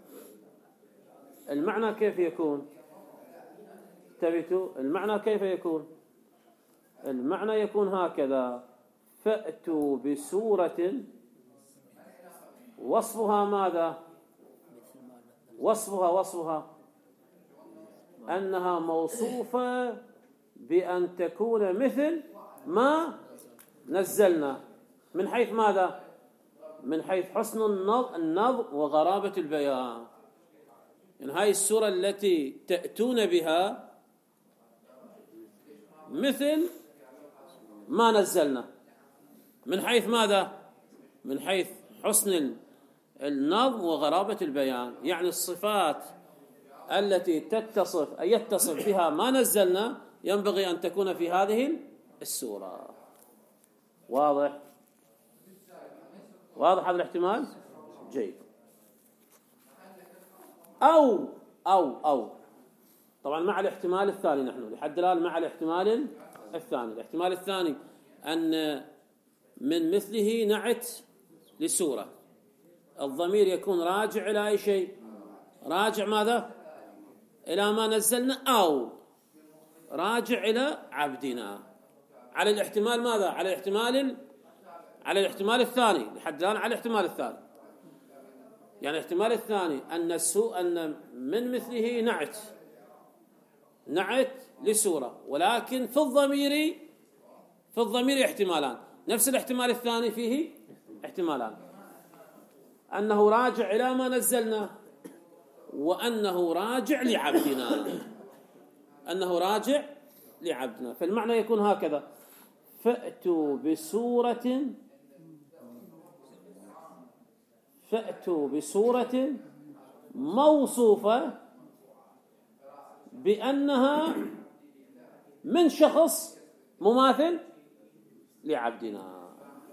المعنى كيف يكون؟ انتبهوا، المعنى كيف يكون؟ المعنى يكون هكذا: فأتوا بسورة. وصفها ماذا؟ وصفها أنها موصوفة بأن تكون مثل ما نزلنا. من حيث ماذا؟ من حيث حسن النظر وغرابة البيان. يعني هاي السورة التي تأتون بها مثل ما نزلنا. من حيث ماذا؟ من حيث حسن النظم وغرابة البيان. يعني الصفات التي يتصف بها ما نزلنا ينبغي أن تكون في هذه السورة. واضح هذا الاحتمال؟ جيد. أو طبعا مع الاحتمال الثاني، نحن لحد الآن مع الاحتمال الثاني أن من مثله نعت لسورة. الضمير يكون راجع إلى أي شيء؟ راجع ماذا؟ إلى ما نزلنا، أو راجع إلى عبدنا. على الاحتمال ماذا؟ على الاحتمال الثاني لحد الآن، على الاحتمال الثاني. يعني الاحتمال الثاني أن من مثله نعت لسورة، ولكن في الضمير احتمالان. نفس الاحتمال الثاني فيه احتمالان: أنه راجع إلى ما نزلنا، وأنه راجع لعبدنا. فالمعنى يكون هكذا: فأتوا بسورة موصوفة بأنها من شخص مماثل لعبدنا.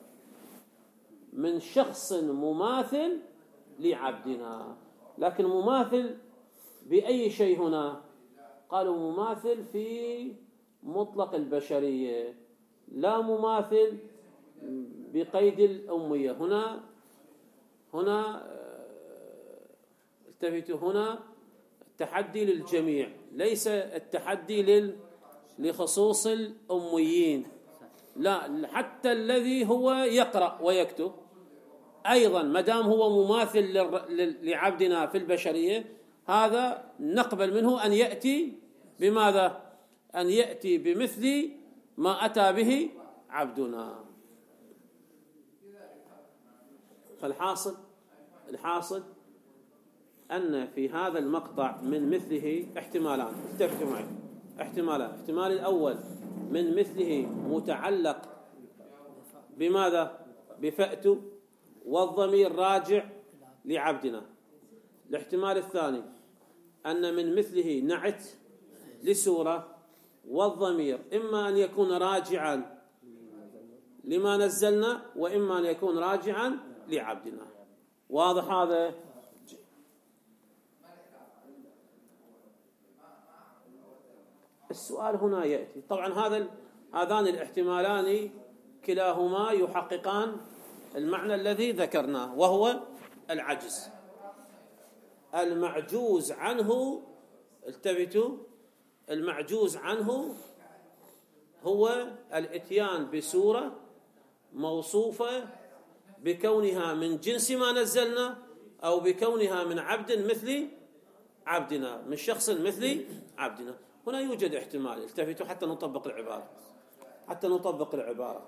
من شخص مماثل لعبدنا. لكن مماثل بأي شيء هنا؟ قالوا مماثل في مطلق البشرية، لا مماثل بقيد الأمية. هنا التفتوا، هنا التحدي للجميع، ليس التحدي لخصوص الأميين، لا، حتى الذي هو يقرأ ويكتب أيضا ما دام هو مماثل لعبدنا في البشرية، هذا نقبل منه أن يأتي بماذا؟ أن يأتي بمثل ما أتى به عبدنا. فالحاصل أن في هذا المقطع من مثله احتمالان. انتبهوا معي، احتمال الأول من مثله متعلق بماذا؟ بفأتوا، والضمير راجع لعبدنا. الاحتمال الثاني أن من مثله نعت لسورة، والضمير إما أن يكون راجعا لما نزلنا، وإما أن يكون راجعا لعبدنا. واضح هذا؟ السؤال هنا يأتي، طبعا هذان الاحتمالان كلاهما يحققان المعنى الذي ذكرناه، وهو العجز. المعجوز عنه، التفتوا، المعجوز عنه هو الاتيان بسورة موصوفة بكونها من جنس ما نزلنا، أو بكونها من عبد مثل عبدنا، من شخص مثل عبدنا. هنا يوجد احتمال، التفتوا حتى نطبق العبارة. حتى نطبق العبارة.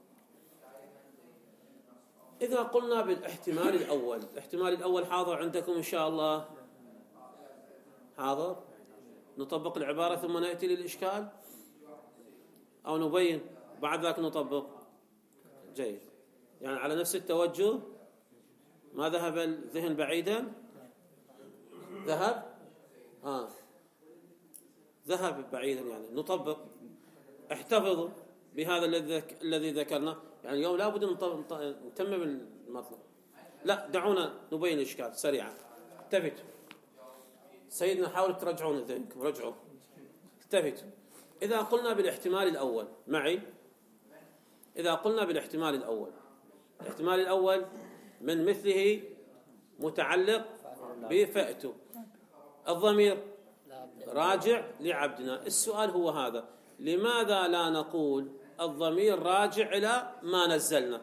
إذا قلنا بالاحتمال الأول، الاحتمال الأول حاضر عندكم إن شاء الله؟ حاضر؟ نطبق العبارة ثم نأتي للإشكال أو نبين بعد ذلك نطبق؟ جيد، يعني على نفس التوجه، ما ذهب الذهن بعيدا؟ ذهب بعيدا، يعني نطبق. احتفظوا بهذا الذي ذكرنا، يعني اليوم لابد نتمم المطلب. لا، دعونا نبين الإشكال سريعا. التفتوا سيدنا، حاولوا ترجعون ذهنكم، رجعوا، التفتوا. إذا قلنا بالاحتمال الأول معي، إذا قلنا بالاحتمال الأول، الاحتمال الأول من مثله متعلق بفأتوا، الضمير راجع لعبدنا. السؤال هو هذا: لماذا لا نقول الضمير راجع إلى ما نزلنا؟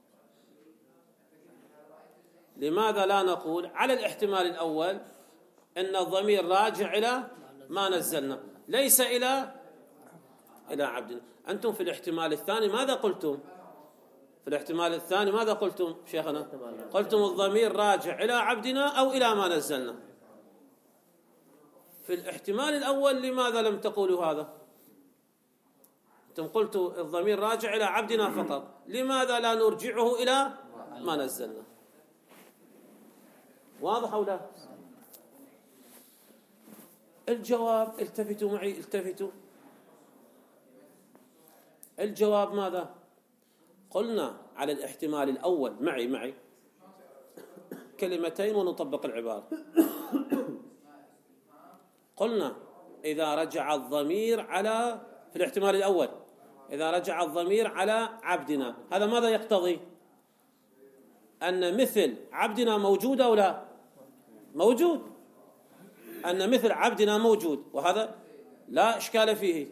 لماذا لا نقول على الاحتمال الأول أن الضمير راجع إلى ما نزلنا ليس إلى عبدنا؟ أنتم في الاحتمال الثاني ماذا قلتم؟ في الاحتمال الثاني ماذا قلتم شيخنا؟ قلتم الضمير راجع إلى عبدنا أو إلى ما نزلنا. في الاحتمال الأول لماذا لم تقولوا هذا؟ أنتم قلتوا الضمير راجع إلى عبدنا فقط، لماذا لا نرجعه إلى ما نزلنا؟ واضح أو لا؟ الجواب، التفتوا معي، التفتوا. الجواب ماذا؟ قلنا على الاحتمال الأول، معي كلمتين ونطبق العبارة. قلنا إذا رجع الضمير على، في الاحتمال الأول إذا رجع الضمير على عبدنا، هذا ماذا يقتضي؟ أن مثل عبدنا موجود أو لا؟ موجود، أن مثل عبدنا موجود، وهذا لا إشكال فيه.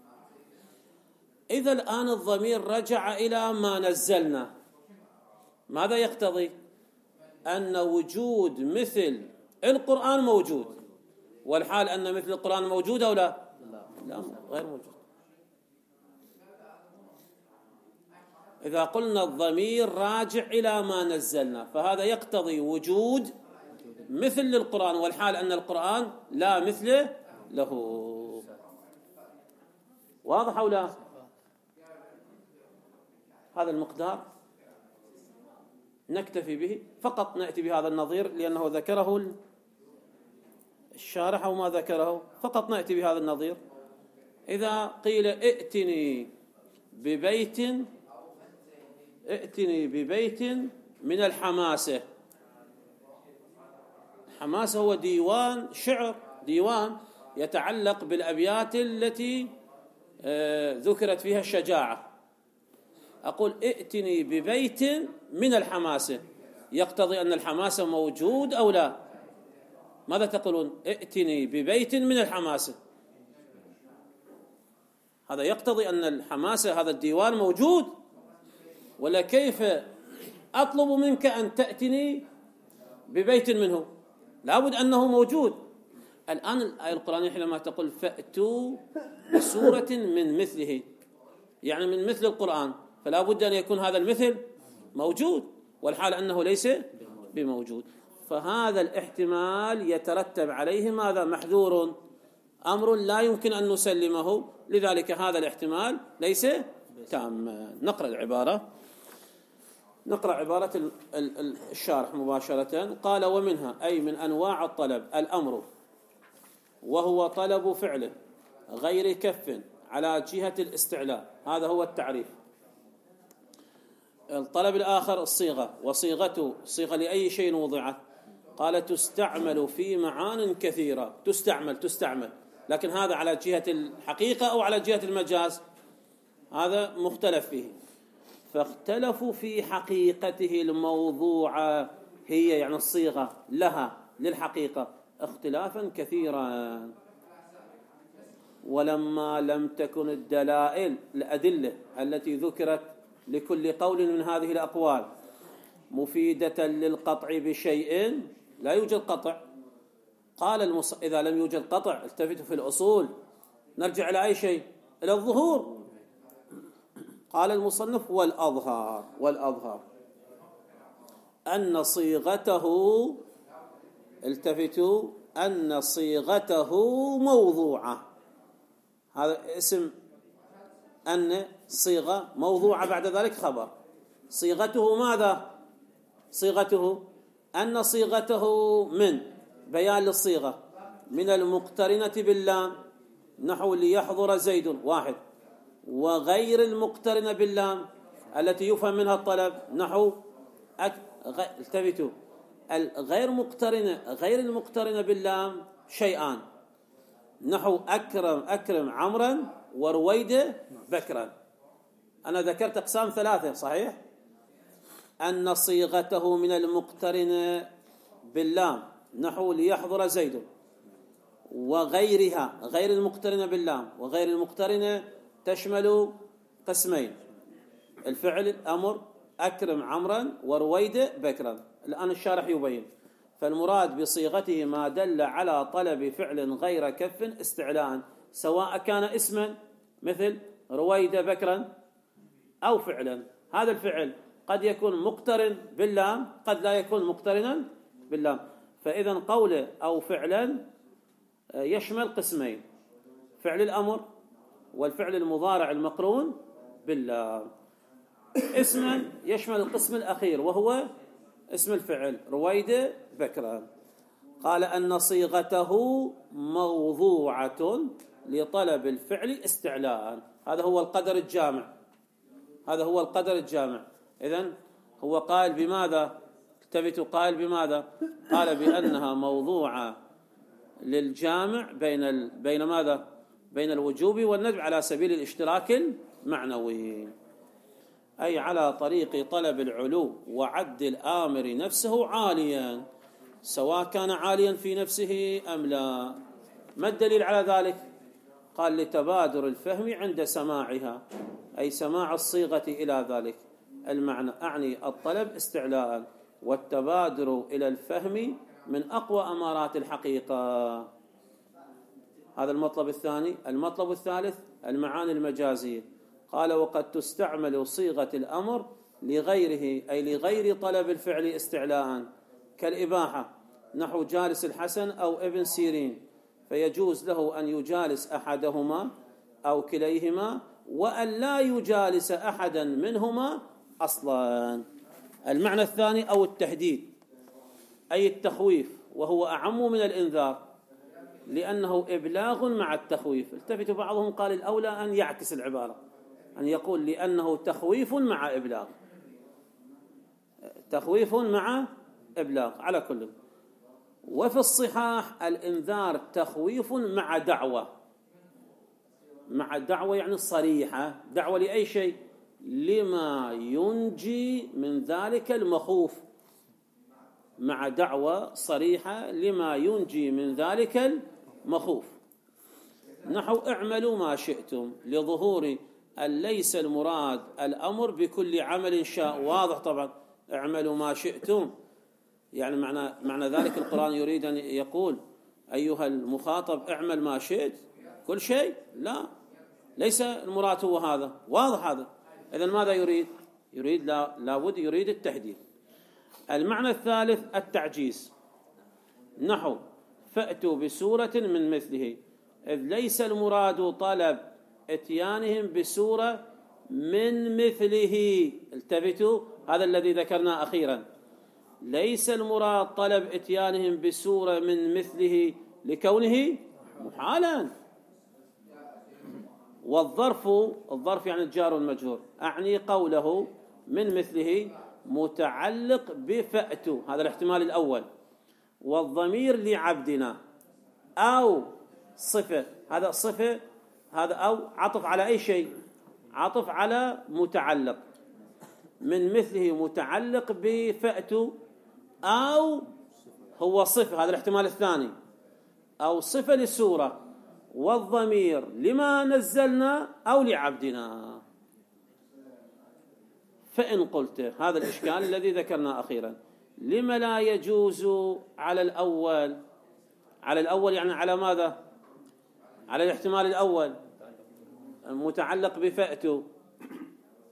إذا الآن الضمير رجع إلى ما نزلنا، ماذا يقتضي؟ أن وجود مثل القرآن موجود، والحال أن مثل القرآن موجود أو لا؟ لا، غير موجود. إذا قلنا الضمير راجع إلى ما نزلنا، فهذا يقتضي وجود مثل للقرآن، والحال أن القرآن لا مثل له. واضح أو لا؟ هذا المقدار نكتفي به فقط، نأتي بهذا النظير لأنه ذكره الشارح أو ما ذكره، فقط نأتي بهذا النظير. إذا قيل ائتني ببيت من الحماسة، الحماسة هو ديوان شعر، ديوان يتعلق بالأبيات التي ذكرت فيها الشجاعة. أقول ائتني ببيت من الحماسة، يقتضي أن الحماسة موجود أو لا؟ ماذا تقولون؟ ائتني ببيت من الحماسة، هذا يقتضي أن الحماسة هذا الديوان موجود، ولا كيف أطلب منك أن تأتني ببيت منه؟ لابد أنه موجود. الآن الآية القرآنية حينما تقول فأتوا بسورة من مثله، يعني من مثل القرآن، فلا بد أن يكون هذا المثل موجود، والحال أنه ليس بموجود. فهذا الاحتمال يترتب عليه ماذا؟ محذور، أمر لا يمكن أن نسلمه، لذلك هذا الاحتمال ليس تاما. نقرأ العبارة، نقرأ عبارة الشارح مباشرة. قال: ومنها، أي من أنواع الطلب، الأمر، وهو طلب فعل غير كف على جهة الاستعلاء، هذا هو التعريف. الطلب الآخر الصيغة، وصيغته صيغة لأي شيء وضعت، قال تستعمل في معان كثيرة، تستعمل، لكن هذا على جهة الحقيقة أو على جهة المجاز، هذا مختلف فيه. فاختلفوا في حقيقته الموضوعة، هي يعني الصيغة لها للحقيقة اختلافا كثيرا. ولما لم تكن الأدلة التي ذكرت لكل قول من هذه الأقوال مفيدة للقطع بشيء، لا يوجد قطع. قال إذا لم يوجد قطع، التفتوا في الأصول، نرجع إلى أي شيء؟ إلى الظهور. قال المصنف والأظهر أن صيغته، التفتوا، أن صيغته موضوعة. هذا اسم أن صيغة موضوعة، بعد ذلك خبر. صيغته ماذا؟ صيغته أن صيغته من بيان للصيغة من المقترنة باللام، نحو ليحضر زيد واحد، وغير المقترنة باللام التي يفهم منها الطلب، نحو التفتوا، غير المقترنة باللام شيئان، نحو أكرم عمرا ورويد بكرا. أنا ذكرت أقسام ثلاثة صحيح؟ أن صيغته من المقترنة باللام نحو ليحضر زيد، وغيرها غير المقترنة باللام، وغير المقترنة تشمل قسمين: الفعل الأمر أكرم عمرا ورويد بكرا. الآن الشارح يبين. فالمراد بصيغته ما دل على طلب فعل غير كف استعلاء، سواء كان اسما مثل رويد بكرا أو فعلا. هذا الفعل قد يكون مقترن باللام، قد لا يكون مقترنا باللام. فإذا قوله أو فعلا يشمل قسمين: فعل الأمر والفعل المضارع المقرون باللام. اسما يشمل القسم الأخير وهو اسم الفعل رويد بكرا. قال أن صيغته موضوعة لطلب الفعل استعلاء. هذا هو القدر الجامع. إذن هو قال بماذا؟ التفتوا، قال بماذا؟ قال بأنها موضوعة للجامع بين ماذا؟ بين الوجوب والندب على سبيل الاشتراك المعنوي، أي على طريق طلب العلو وعد الآمر نفسه عاليا، سواء كان عاليا في نفسه أم لا. ما الدليل على ذلك؟ قال لتبادر الفهم عند سماعها، أي سماع الصيغة إلى ذلك المعنى، أعني الطلب استعلاء، والتبادر إلى الفهم من أقوى أمارات الحقيقة. هذا المطلب الثاني. المطلب الثالث المعاني المجازية. قال وقد تستعمل صيغة الأمر لغيره، أي لغير طلب الفعل استعلاء، كالإباحة، نحو جالس الحسن أو ابن سيرين، فيجوز له أن يجالس أحدهما أو كليهما، وأن لا يجالس أحدا منهما أصلا. المعنى الثاني أو التهديد، أي التخويف، وهو أعم من الإنذار لأنه إبلاغ مع التخويف. التفت بعضهم قال الأولى أن يعكس العبارة، أن يقول لأنه تخويف مع إبلاغ، تخويف مع إبلاغ. على كل، وفي الصحاح الإنذار تخويف مع دعوة، مع دعوة يعني صريحة، دعوة لأي شيء؟ لما ينجي من ذلك المخوف، مع دعوة صريحة لما ينجي من ذلك المخوف، نحو اعملوا ما شئتم، لظهور أن ليس المراد الأمر بكل عمل شاء. واضح طبعا، اعملوا ما شئتم يعني معنى ذلك القرآن يريد أن يقول أيها المخاطب اعمل ما شئت كل شيء؟ لا، ليس المراد هو هذا. واضح هذا. إذن ماذا يريد؟ لابد يريد التحديد. المعنى الثالث التعجيز، نحو فأتوا بسورة من مثله، إذ ليس المراد طلب اتيانهم بسورة من مثله. التفتوا، هذا الذي ذكرناه أخيرا، ليس المراد طلب اتيانهم بسورة من مثله لكونه محالا. والظرف يعني الجار والمجرور، أعني قوله من مثله متعلق بفأتوا، هذا الاحتمال الأول، والضمير لعبدنا أو صفة، هذا صفة، هذا أو عطف على أي شيء؟ عطف على متعلق. من مثله متعلق بفأتوا، أو هو صفة، هذا الاحتمال الثاني، أو صفة للسورة، والضمير لما نزلنا أو لعبدنا. فإن قلت، هذا الإشكال الذي ذكرنا أخيرا، لما لا يجوز على الأول؟ على الأول يعني على ماذا؟ على الاحتمال الأول، متعلق بفأتوا.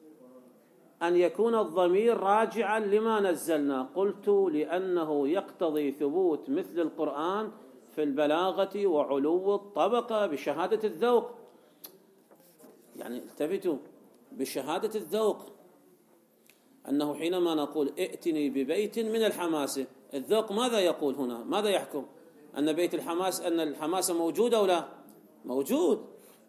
أن يكون الضمير راجعا لما نزلنا؟ قلت لأنه يقتضي ثبوت مثل القرآن في البلاغة وعلو الطبقة بشهادة الذوق. يعني التفتوا، بشهادة الذوق، أنه حينما نقول ائتني ببيت من الحماسة، الذوق ماذا يقول هنا؟ ماذا يحكم؟ أن بيت الحماسة، أن الحماسة موجودة أو لا؟ موجود.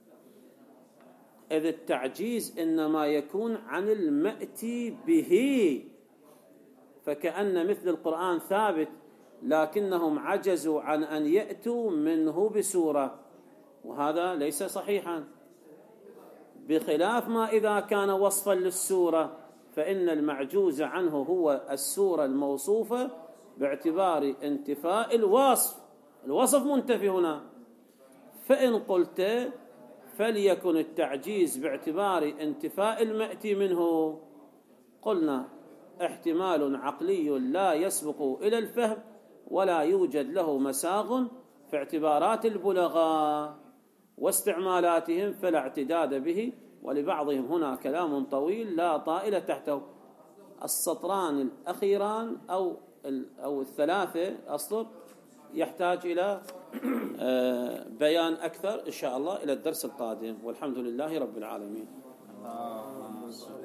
إذ التعجيز إنما يكون عن المأتي به، فكأن مثل القرآن ثابت لكنهم عجزوا عن أن يأتوا منه بسورة، وهذا ليس صحيحا. بخلاف ما إذا كان وصفا للسورة، فإن المعجوز عنه هو السورة الموصوفة باعتبار انتفاء الوصف. الوصف منتفي هنا. فإن قلت فليكن التعجيز باعتبار انتفاء المأتي منه، قلنا احتمال عقلي لا يسبق إلى الفهم ولا يوجد له مساغ في اعتبارات البلغاء واستعمالاتهم، فلا اعتداد به. ولبعضهم هنا كلام طويل لا طائل تحته. السطران الأخيران أو الثلاثة أسطر يحتاج إلى بيان أكثر إن شاء الله إلى الدرس القادم، والحمد لله رب العالمين.